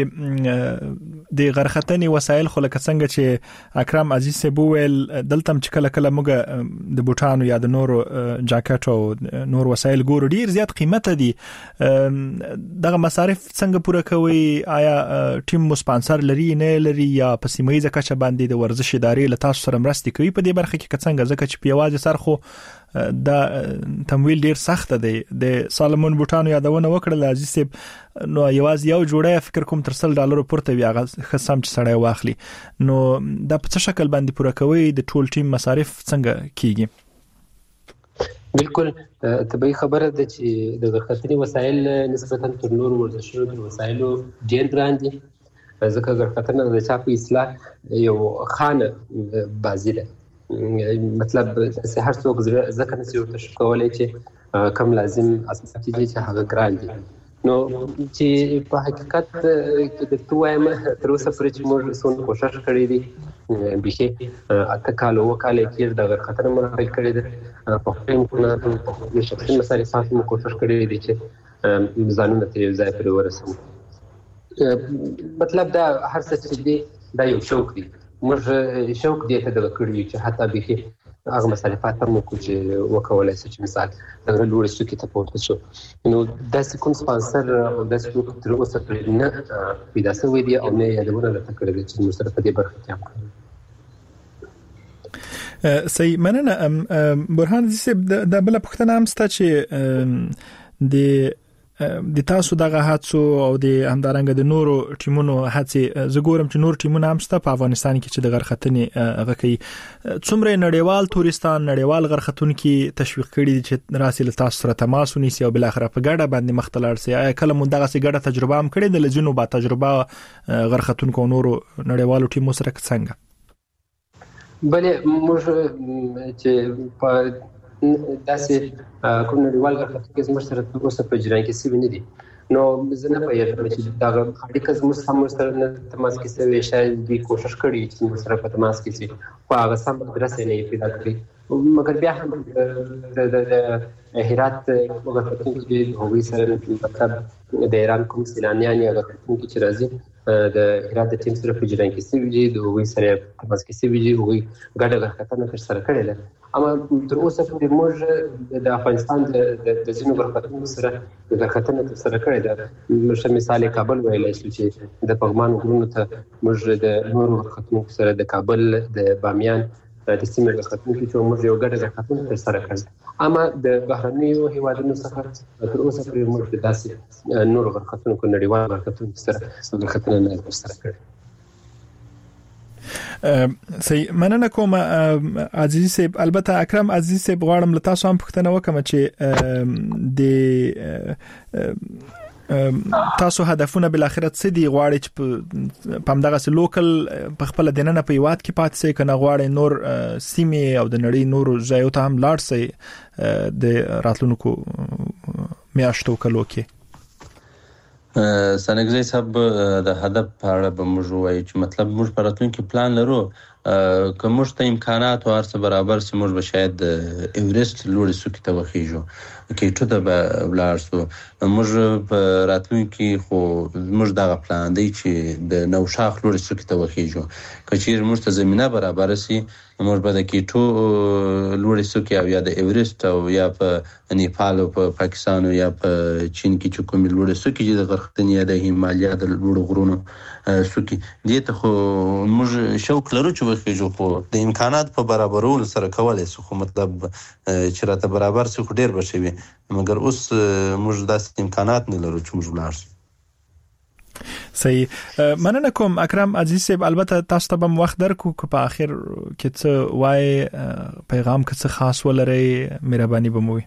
د غرختنی وسایل خو لکه څنګه چې اکرم عزیز سیب ویل دلته چې کله کله موږ د بوټانو یا د نورو جاکټ او نور وسایل ګورو ډیر زیات قیمته دي دغه مصارف څنګه پوره کوي آیا ټیم مو سپانسر لري نه لري یا په سیمایي ځکه چې باندې د ورزش ادارې له تاسو سره مرسته کوي په دې برخه کې څنګه ځکه چې پیوازه سر خو دا تمویل ډیر سخت دی د سالمون بوټانو یادونه وکړه عزیز صاحب نو یواز یو جوړه فکر کوم تر $100 پورته وی هغه خصم چې سړی واخلي نو دا په څه شکل باندې پوره کوي د ټول ټیم مصارف څنګه کیږي بالکل طبيعي خبره ده چې د غرختنی وسایل نسبتا تر نور ورزشي وسایلو ډیر ګران دي ځکه غرختنه د چا په اصلاح یو خانه بازی ده مطلب هر څوک ځکه نشي ورته کولای چې کم لازم اساسي دي چې هغه ګران دي نو چې په حقیقت کې د توایم تر اوسه پرې چې موږ څونه کوشش کړې دي به اته کال کې د غرختنه مرحله کړې ده په خپل کنه د شخصي مصارفات مو کوشش کړې دي چې ځانونه ته ځای پر ورسوم مطلب دا هر څه چې دی دا یو شوق دی موږ شوق دی ته د کړی چې حتی به هغه مصارفات هم کو چې وکولای شي چې مثال د لوړ سکه ته پورته شو نو داسې کوم سپانسر او داسې کوم تر اوسه نه پیدا شوی دی او نه یادونه لته کړی چې موږ سره په دې برخه کې هم صحیح مننه برهان صاحب د بل پښتنه هم ست چې د د تاسو دغه هڅو او د همدارنګ د نورو ټیمونو هڅې زګورم چې نور ټیمونه هم ستا په افغانستان کې چې د غرختنې هغه کوي څومره نړیوال تورستان نړیوال غرختونکو تشویق کړي چې راسي له تاسو سره تماس ونیسي او بل اخر په ګډه باندې مختلار سي کله مونږ دغه سي ګډه تجربه هم کړې د لجنو با تجربه غرختونکو نورو نړیوالو ټیمو سره څنګه بلې موږ چې په داسې کوم نړیوال غرختونکو زموږ سره اوسه په جریان کې سی ونی دي نو زه نه پوهیږم چې دا اړیکه زموږ سره نه تماس کې سوي شاید دوی کوشش کړي چې موږ سره په تماس کې سي خو هغه سم درسه نه پیدا کړی مګر بیا هم د هرات غرختونکو چې هغوی سره مطلب د ایران کوم سیلانیان یا غرختونکو چې راځي د هرات د ټیم سره په جریان کې سوي دي د هغوی سره تماس کې سوي دي هغوی ګډه غرختنه تر سره کړې ده اما تر اوسه پورې موږ د افغانستان د ځینو غرختونکو سره د غرختنه تر سره کړې ده مثال کابل ویلای شو چې د پغمان غرونو ته موږ د نورو غرختونکو سره د کابل د بامیان د سیمې غرختونکو چې موږ یو ګډه غرختنه تر سره کړې اما د بهرنیو هیوادونو څخه تر اوسه پورې موږ د داسې نورو غرختونکو نړیوال غرختونکو سره غرختنه نه تر سره کړې سي مننه کوم عزیز صاحب البته اکرم عزیز صاحب غواړم له تاسو هم پوښتنه وکم چې د تاسو هدفونه بل اخرت څه دی غواړي چې په همدغه لوکل په خپل دننه په یواد کې پات سي کنه غواړي نور سیمه او د نړۍ نور ځایو ته هم لاړ سي د راتلونکو میاشتو کلو کې سنګزی صاحب د هدف په اړه به موږ وایو چې مطلب موږ په راتلونکي پلان لرو که موږ ته امکانات او هر څه برابر سي موږ به شاید ایورست لوړ سوکي ته وخیږو کې ټو ته به ولاړ سو موږ په راتلونکي خو موږ دغه پلان دی چې د نوشاخ لوړ سوکي ته وخیږو کچیر موږ ته زمينه برابر سي موږ به د کیټو لوړ سوکي او یا د ایورست او یا په نیپال او په پاکستان او یا په چین کې چې کوم لوړ سوکي د غرختنې د هیمالیا د لوړ غرونو سوکي دې ته خو موږ شوق لرو چې وخیږو خو د امکانات په برابرولو سره کولای سو خو مطلب چې راته برابر سي خو ډیر بشوي مګر اوس موږ داسې امکانات نه لرو چې موږ ولاړ شو صحیح مننه کوم اکرم عزیز صاحب البته تاسو ته هم وخت درکو که په اخر کې څه وای پیغام که څه خاص ولري مهرباني بموي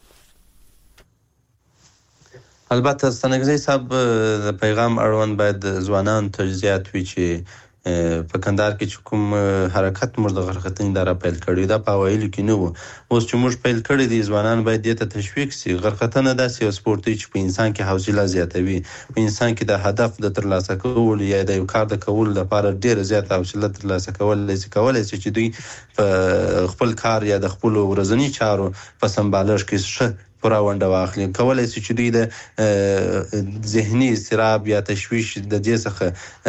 البته سنګزی صاحب د پیغام اړوند باید ځوانان ته زیات وي چې په کندهار کې کوم حرکت موږ د غرختنې دره پیل کړی دا په وایلو کې نه وو اوس چې موږ پیل کړی دي ځوانان باید دې ته تشویق سي غرختنه داسې یو سپورت دی چې په انسان کې حوصله زیاتوي په انسان کې د هدف د ترلاسه کولو یا د یو کار د کولو لپاره ډېر زیات حوصله ترلاسه کولای شي چې دوی په خپل کار یا د خپل ورځني چارو په سمبالښت کې ښه پورا ونده واخلي کولای شي چې دوی د ذهني استراب یا تشویش د دې څخه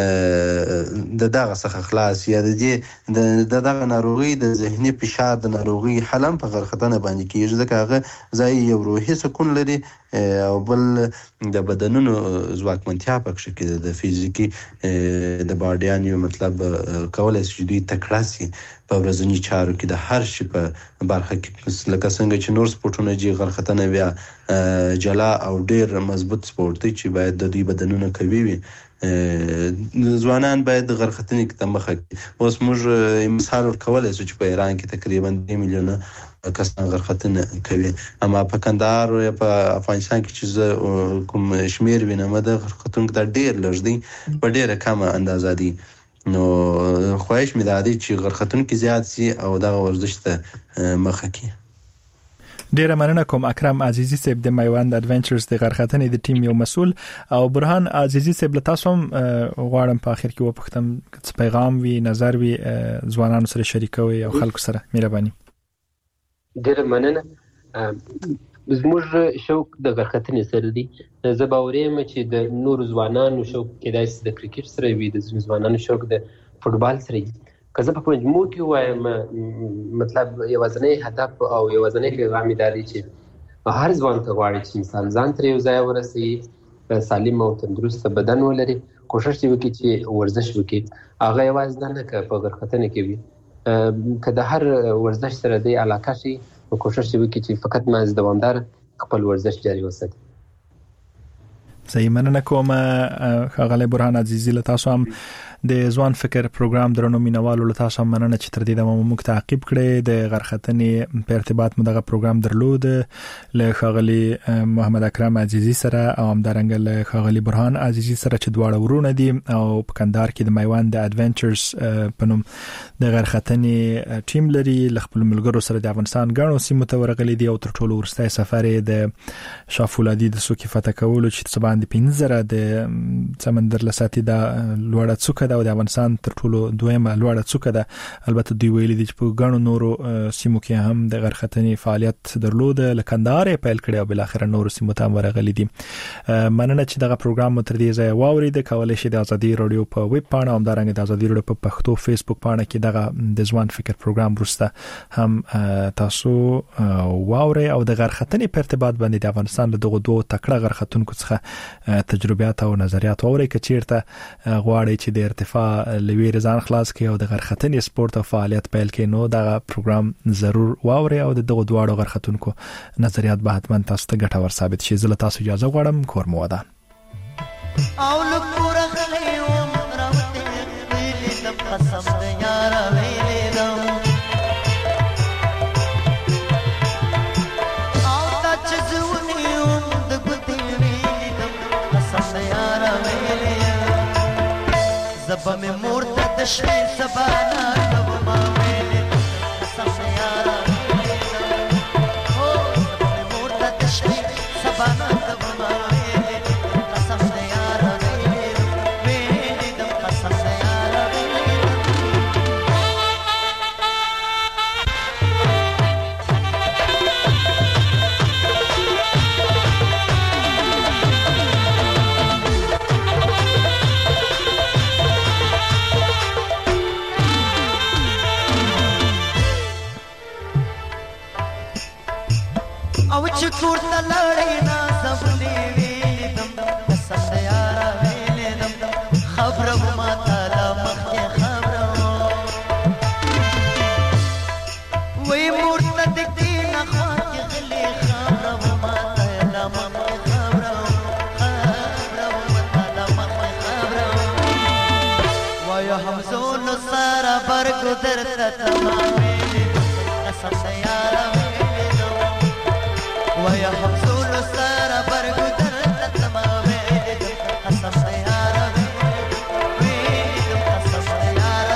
د دغه څخه خلاص یا د دې د دغه ناروغي د ذهني فشار د ناروغي حلم په غرختنه باندې کیږي ځکه هغه ځای یو روحي سکون لري او بل د بدنونو ځواکمنتیا پکې کې د فزیکی د باډیان یو مطلب کولای شي دوی تکړه سي په ورځني چارو کې د هر شي په برخه کې لکه څنګه چې نور سپورټونه جي غرختنه بیا جلا او ډیر مضبوط سپورت دی چې باید د دوی بدنونه قوي وي ځوانان باید غرختنې کې تمخه اوس موږ مثال ورکولای شو چې په ایران کې تقریبا 2 میلیونه کسان غرختنه کوي اما په کندهار او په افغانستان کې چې کوم شمیر وینم د غرختونکو د ډیر لږ دی په ډیره کمه اندازه دي نو خواهش مې دادی چې غرختونکو زیات سي او دا ورزش ته مخه کړي ډیره مننه کوم اکرم عزیزی صاحب د میوند اډونچرز د غرختنې د ټیم یو مسؤل او برهان عزیزی صاحب له تاسو هم غواړم په اخر کې وپوښتم څه پیغام وی نظر وی ځوانانو سره شریکوي او خلکو سره مهرباني ډیره مننه زموږ شوق د غرختنې سره دی زه باوریم چې د نور ځوانانو شوق کېدای شي د کرکټ سره وي د ځوانانو شوق د فوټبال سره وي که زه په مجموع کې وایم مطلب یوازینی هدف او یوازینی پیغام یې دا دی چې هر ځوان ته غواړي چې انسان ځان تر یو ځای ورسوي سالم او تندرست بدن ولري کوشش وکړي چې ورزش وکړي هغه یوازې نه که په غرختنه کې وي که د هر ورزش سره د علاقه شي او کوشش وکړي چې فقط ماز دوامدار خپل ورزش جاری وساتي صحیح مننه کوم خاغله برهان عزیزی له تاسو هم د ځوان فکر پروګرام درنو مینوالو له تاسو مننه چې تر دې د موږ تعقیب کړي د غرختنې په ارتباط مدغه پروګرام درلود له خاغلی محمد اکرم عزیزی سره او همدارنګ له خاغلی برهان عزیزی سره چې دواړه ورونه دي او په کندهار کې د میوند د اډونچرز په نوم د غرختنې ټیم لري ل خپل ملګرو سره د افغانستان غاڼو سیمه ته ورغلي دي او تر ټولو ورستای سفر د شافولادي د سوکي فتح کولو چې سباند 15 د سمندر لساتي د لوړه څوکه او د افغانستان تر ټولو دویمه لوړه څوکه ده. البته دوی ویلي دي چې په غاڼو نورو سیمو کې هم د غرختنې فعالیت درلود ل کندهار پیل کړي او بل اخر نورو سیمو ته ورغلي دي. مننه چې دغه پروګرام تر دې ځای واوري د کولای شي د ازادي رادیو په ویب پاڼه او همدارنګه د ازادي رادیو په پښتو فیسبوک پاڼه کې دغه د ځوان فکر پروګرام ورسته هم تاسو واوري او د غرختنې په ارتباط باندې د افغانستان له دغه دوه تکړه غرختونکو څخه تجربیات او نظریات واوري کچیرته غواړي چې د ارتفاع لوی رضان خلاص کې او د غرختنې سپورت او فعالیت پیل کې نو دا پروګرام ضرور واوري او دغه دواړو غرختونکو نظریات به حتما تاسو ته ګټور ثابت شي. زه له تاسو اجازه غواړم. کور مو ودان او لپاره غلې و راوته ویلې د قسم د یار ویلې دم او تا چې زونی د ګوتې ویلې دم قسم د یار ویلې زبا میں مورتا دشوی سبانا کب ماویلی قسم یارا ویلی او زبا میں مورتا دشوی سبانا کب ماویلی قسم یارا ویلی دم قسم یارا ویلی او چکور تلړې نا زبلې ویلې دم قسم د یارا ویلې دم خبره ما تعالی مخه خبره وې مورته دې نه خو کې غلې خبره ما تعالی مخه خبره ما تعالی مخه خبره وای همزون سارا برګ درته تمام ویلې قسم د یارا ويا حمزون سارة برقو درد تمامي قسم سيارة ويدم قسم سيارة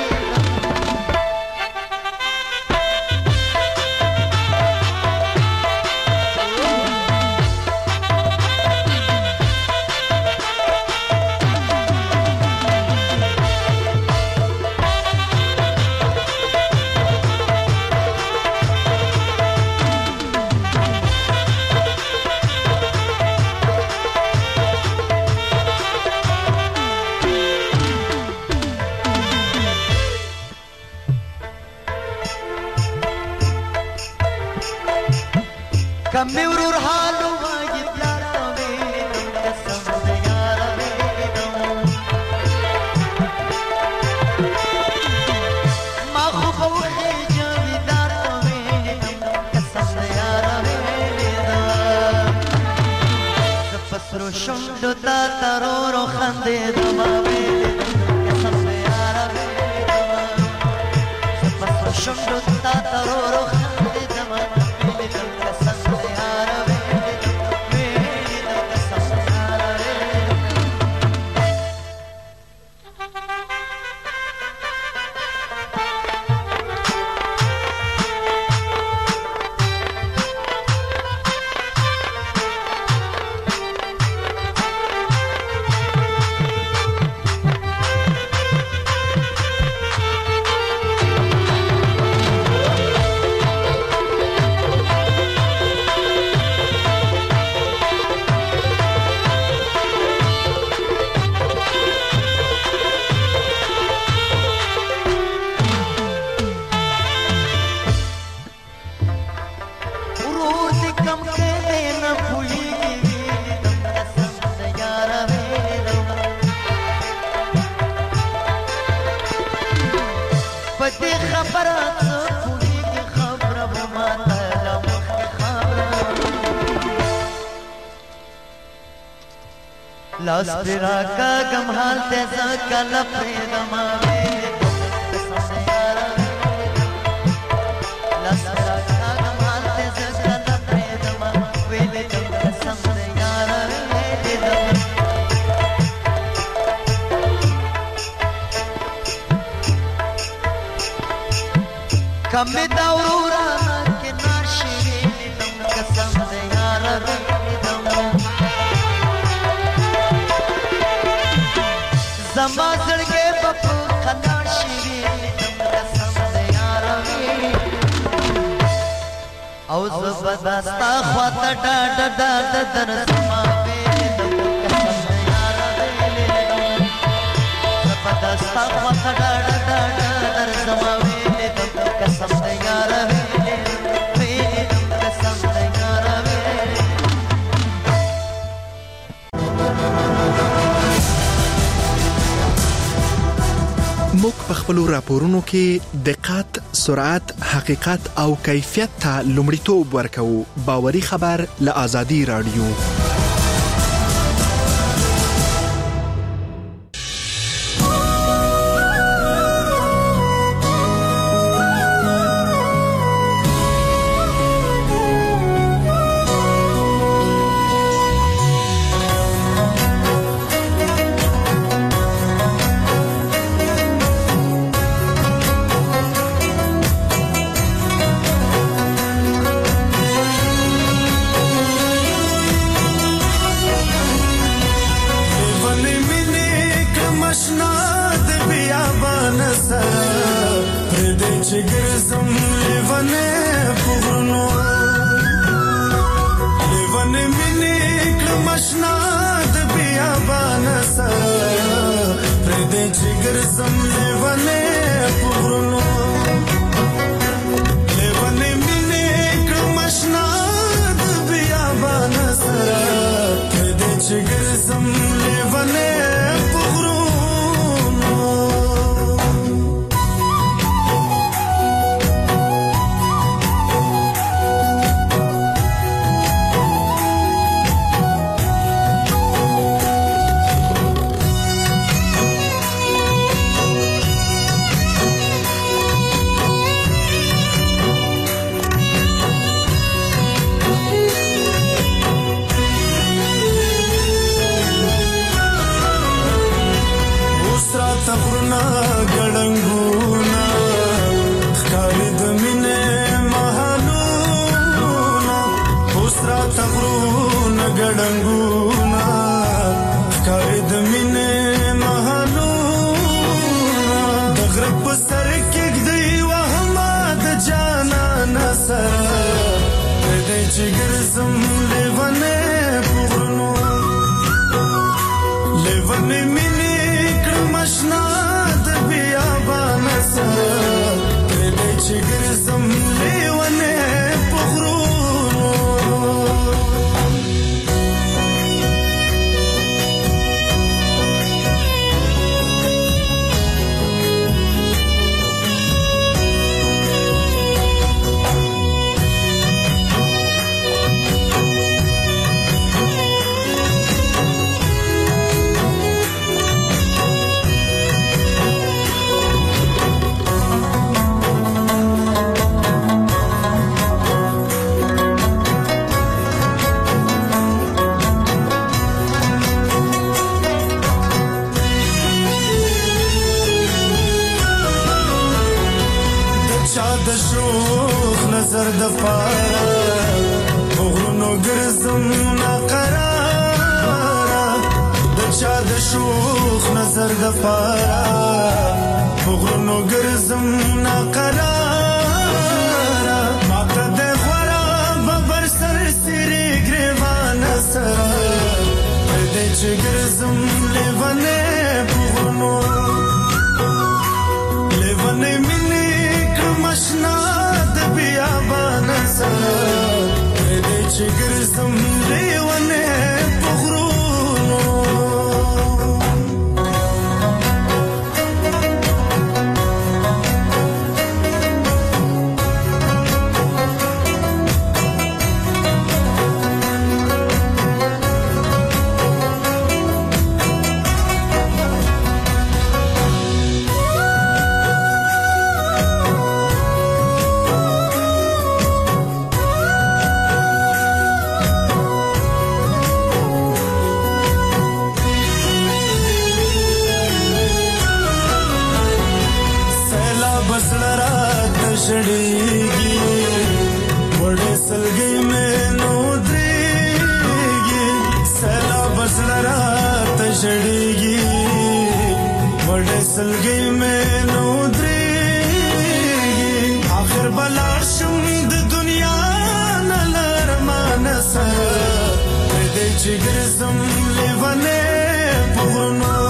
کمی ورور حالو واجی پلاتا ویدم قسم دیارا ویدم ما خوب وخی جاویدارتا ویدم قسم دیارا ویدم سپسرو شندو تا ترورو خندیدم ویدم قسم دیارا ویدم سپسرو شندو تا ترورو خندیدم ویدم قسم لاس پر راکاږم حال ته ځکه نه پرېږدم لاس پر راکاږم حال ته ځکه نه پرېږدم ویلې ته قسم دی یاره ویلې کم می دا وروره کې ناشې ویلې قسم دی یاره ویلې زما زړګې په خندا شي قسم دی یاره او زبردستا خواته ډاډ ډاډ در زما قسم دی یاره زبردستا خواته ډاډ ډاډ در زما قسم دی یاره قسم دی یاره موږ په خپل راپورونو کې دقت، سرعت، حقیقت او کیفیت ته لومړیتوب ورکوو. باوري خبر له آزادي رادیو. شړېږي وړې سلګۍ مې نو درېږي سیلاب زړه راته ژړېږي وړې سلګۍ مې نو درېږي آخر به لاړ شم د دنیا نه له ارمانه سره پرېږدی چې ګرځم لیونی په غرونو